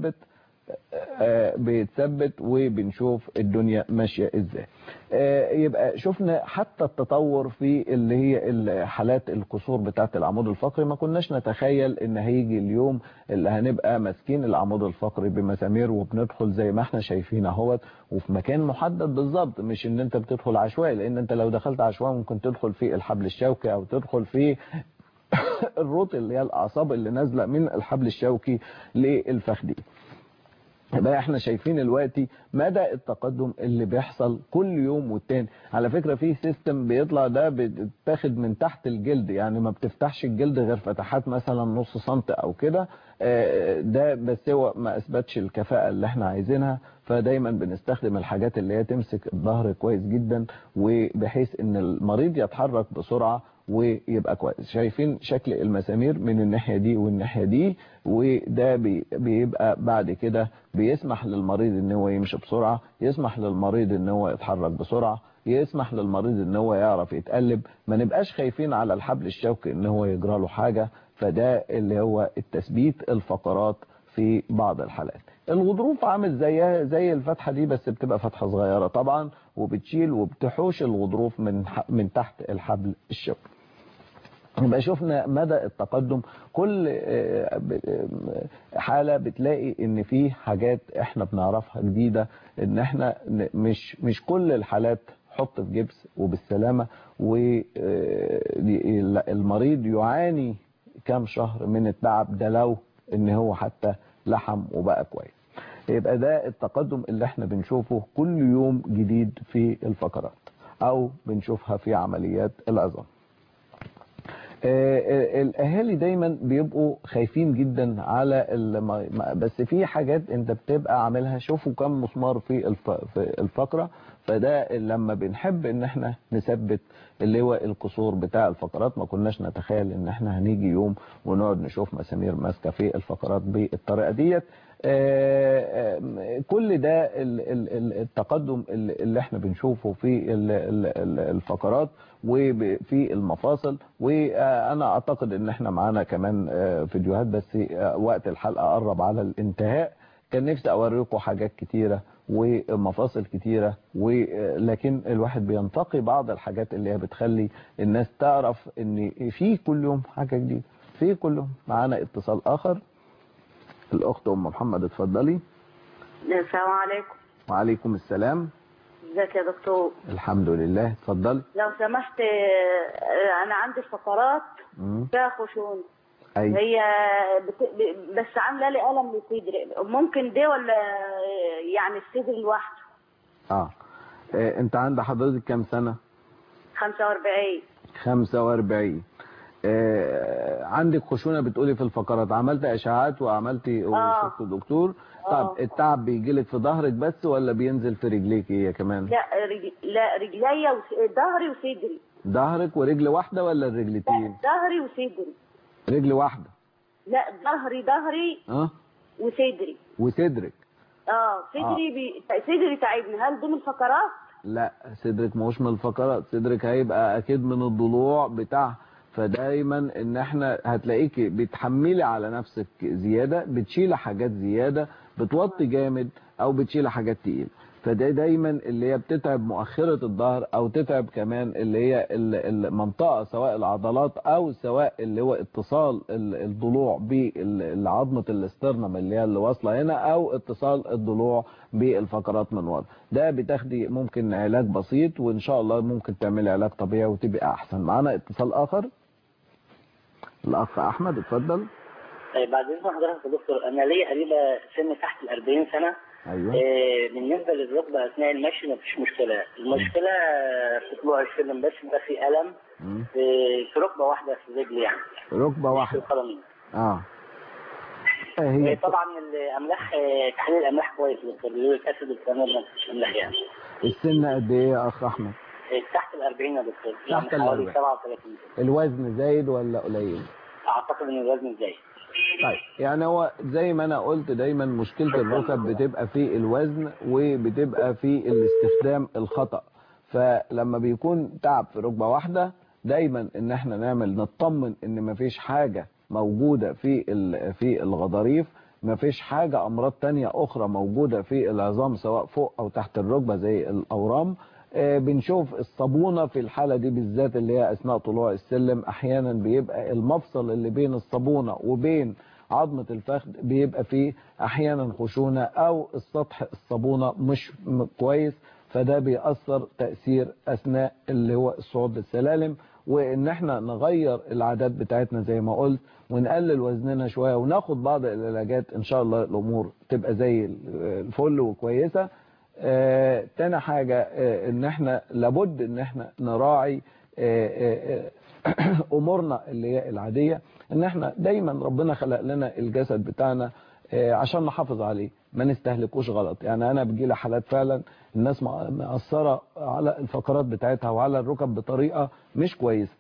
بيتثبت وبنشوف الدنيا ماشية ازاي. يبقى شفنا حتى التطور في اللي هي حالات الكسور بتاعت العمود الفقري. ما كناش نتخيل ان هيجي اليوم اللي هنبقى ماسكين العمود الفقري بمسامير وبندخل زي ما احنا شايفين اهوت، وفي مكان محدد بالظبط، مش ان انت بتدخل عشوائي، لان انت لو دخلت عشوائي ممكن تدخل في الحبل الشوكي او تدخل في الروت اللي هي الاعصاب اللي نازله من الحبل الشوكي للفخذين. يبقى احنا شايفين دلوقتي مدى التقدم اللي بيحصل كل يوم والتاني. على فكرة في سيستم بيطلع ده بتاخد من تحت الجلد، يعني ما بتفتحش الجلد غير فتحات مثلا نص سنتي او كده. ده بس هو ما اثبتش الكفاءة اللي احنا عايزينها، فدايما بنستخدم الحاجات اللي هي تمسك الظهر كويس جدا، وبحيث ان المريض يتحرك بسرعة ويبقى كويس. شايفين شكل المسامير من الناحية دي والناحية دي، وده بيبقى بعد كده بيسمح للمريض ان هو يمشي بسرعة، يسمح للمريض ان هو يتحرك بسرعة، يسمح للمريض ان هو يعرف يتقلب. ما نبقاش خايفين على الحبل الشوكي ان هو يجرى له حاجة. فده اللي هو التثبيت الفقرات في بعض الحالات. الغضروف عامل زيها زي الفتحة دي، بس بتبقى فتحة صغيرة طبعا، وبتشيل وبتحوش الغضروف من تحت الحبل الشوكي. يبقى شفنا مدى التقدم. كل حالة بتلاقي ان في حاجات احنا بنعرفها جديدة، ان احنا مش كل الحالات حط في جبس وبالسلامة، والمريض يعاني كام شهر من التعب ده لو ان هو حتى لحم وبقى كويس. يبقى ده التقدم اللي احنا بنشوفه كل يوم جديد في الفقرات او بنشوفها في عمليات العظام. الاهالي دايما بيبقوا خايفين جدا على بس في حاجات انت بتبقى عاملها. شوفوا كم مسمار في الفقره، فده لما بنحب ان احنا نثبت اللي هو القصور بتاع الفقرات. ما كناش نتخيل ان احنا هنيجي يوم ونقعد نشوف مسامير ماسكه في الفقرات بالطريقه ديت. كل ده التقدم اللي احنا بنشوفه في الفقرات وفي المفاصل. وانا اعتقد ان احنا معانا كمان فيديوهات، بس وقت الحلقه قرب على الانتهاء. كان نفسي اوريكم حاجات كتيره ومفاصل كتيره، ولكن الواحد بينتقي بعض الحاجات اللي هي بتخلي الناس تعرف ان في كل يوم حاجه جديده، في كل يوم. معانا اتصال اخر. الاخت ام محمد، اتفضلي. السلام عليكم. وعليكم السلام. ازيك يا دكتور؟ الحمد لله، اتفضلي. لو سمحت، انا عندي الفقرات فيها خشونه. أيوة. هي بس عامله لي الم لصدري، ممكن ده ولا يعني الصدر لوحده؟ انت عند حضرتك كام سنه؟ 45. 45. عندك خشونه بتقولي في الفقرات. عملت اشعاعات وعملتي وشفت دكتور؟ طب التعب بيجي لك في ظهرك بس ولا بينزل في رجليك هي كمان؟ لا رجليا ظهري وصدري. ظهرك ورجل واحده ولا الرجلتين؟ ظهري وصدري. رجل واحده؟ لا ظهري وصدري. وصدرك؟ صدري تعبني. هل دي من الفقرات؟ لا، صدرك ماهوش من الفقرات. صدرك هيبقى اكيد من الضلوع بتاعها. فدايما ان احنا هتلاقيكي بتحملي على نفسك زياده، بتشيلي حاجات زياده، بتوطي جامد او بتشيلي حاجات تقيله. فده دايما اللي هي بتتعب مؤخره الظهر، او تتعب كمان اللي هي المنطقه، سواء العضلات او سواء اللي هو اتصال الضلوع بعظمه الاسترنم اللي هي اللي واصله هنا، او اتصال الضلوع بالفقرات من ورا. ده بتاخدي ممكن علاج بسيط، وان شاء الله ممكن تعملي علاج طبيعي وتبقى احسن. معانا اتصال اخر. الاخ احمد، اتفضل. بعد اذن حضرتك يا دكتور، انا ليا قريبه سن تحت ال 40 سنه. ايوه. بالنسبه للركبه اثناء المشي مفيش مشكله. المشكله في طلوع السلم بس بيبقى في الم في ركبه واحده في رجلي يعني. ركبه واحده. هي طبعا الاملاح، تحليل الاملاح كويس دكتور، بيقول الاسيد والكلام ده الاملاح يعني. السن قد ايه يا اخ احمد؟ تحت ال 40 يا دكتور، تحت يعني حوالي 37. الوزن زايد ولا قليل؟ اعتقد ان الوزن زايد. طيب يعني هو زي ما انا قلت دايما مشكله الركب بتبقى في الوزن وبتبقى في الاستخدام الخطأ. فلما بيكون تعب في ركبه واحده دايما ان احنا نطمن ان مفيش حاجه موجوده في الغضاريف، مفيش حاجه امراض تانية اخرى موجوده في العظام سواء فوق او تحت الركبه زي الاورام. بنشوف الصابونه في الحاله دي بالذات اللي هي اثناء طلوع السلم، احيانا بيبقى المفصل اللي بين الصابونه وبين عظمه الفخذ بيبقى فيه احيانا خشونه، او السطح الصابونه مش كويس، فده بيأثر تأثير اثناء اللي هو الصعود بالسلالم. وان احنا نغير العادات بتاعتنا زي ما قلت، ونقلل وزننا شويه وناخد بعض العلاجات، ان شاء الله الامور تبقى زي الفل وكويسه. تاني حاجة ان احنا لابد ان احنا نراعي امورنا اللي هي العادية، ان احنا دايما ربنا خلق لنا الجسد بتاعنا عشان نحافظ عليه، ما نستهلكوش غلط. يعني انا بيجيلي حالات فعلا الناس مأثرة على الفقرات بتاعتها وعلى الركب بطريقة مش كويسة.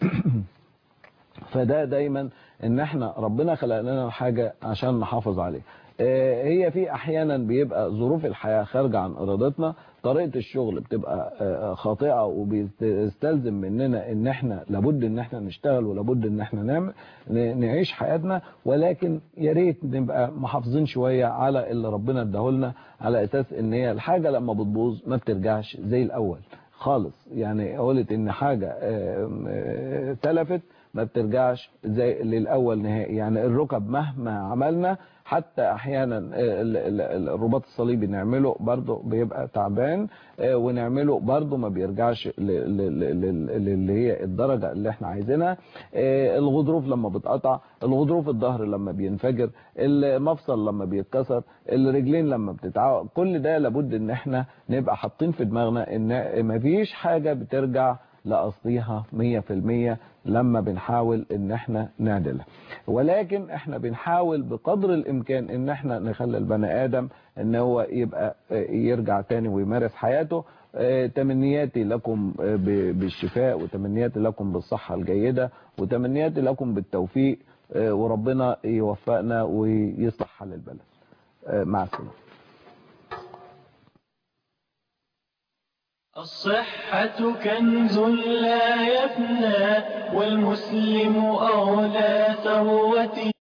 فده دايما ان احنا ربنا خلق لنا حاجة عشان نحافظ عليه. هي في احيانا بيبقى ظروف الحياة خارجة عن ارادتنا، طريقة الشغل بتبقى خاطئة وبيستلزم مننا ان احنا لابد ان احنا نشتغل ولابد ان احنا نعيش حياتنا، ولكن يا ريت نبقى محافظين شوية على اللي ربنا اداهولنا، على اساس ان هي الحاجة لما بتبوظ ما بترجعش زي الاول خالص. يعني قلت ان حاجة تلفت ما بترجعش زي للاول نهائي. يعني الركب مهما عملنا حتى احيانا الرباط الصليبي نعمله برضه بيبقى تعبان، ونعمله برضه ما بيرجعش اللي هي الدرجة اللي احنا عايزينها. الغضروف لما بتقطع، الغضروف الظهر لما بينفجر، المفصل لما بيتكسر، الرجلين لما بتتعوق، كل ده لابد ان احنا نبقى حاطين في دماغنا ان مفيش حاجة بترجع لأصليها 100% لما بنحاول ان احنا نعدلها، ولكن احنا بنحاول بقدر الامكان ان احنا نخلي البني ادم ان هو يبقى يرجع تاني ويمارس حياته. تمنياتي لكم بالشفاء، وتمنياتي لكم بالصحة الجيدة، وتمنياتي لكم بالتوفيق، وربنا يوفقنا ويصلح حال البلد. مع السلامة. الصحة كنز لا يفنى، والمسلم أولى ثروته.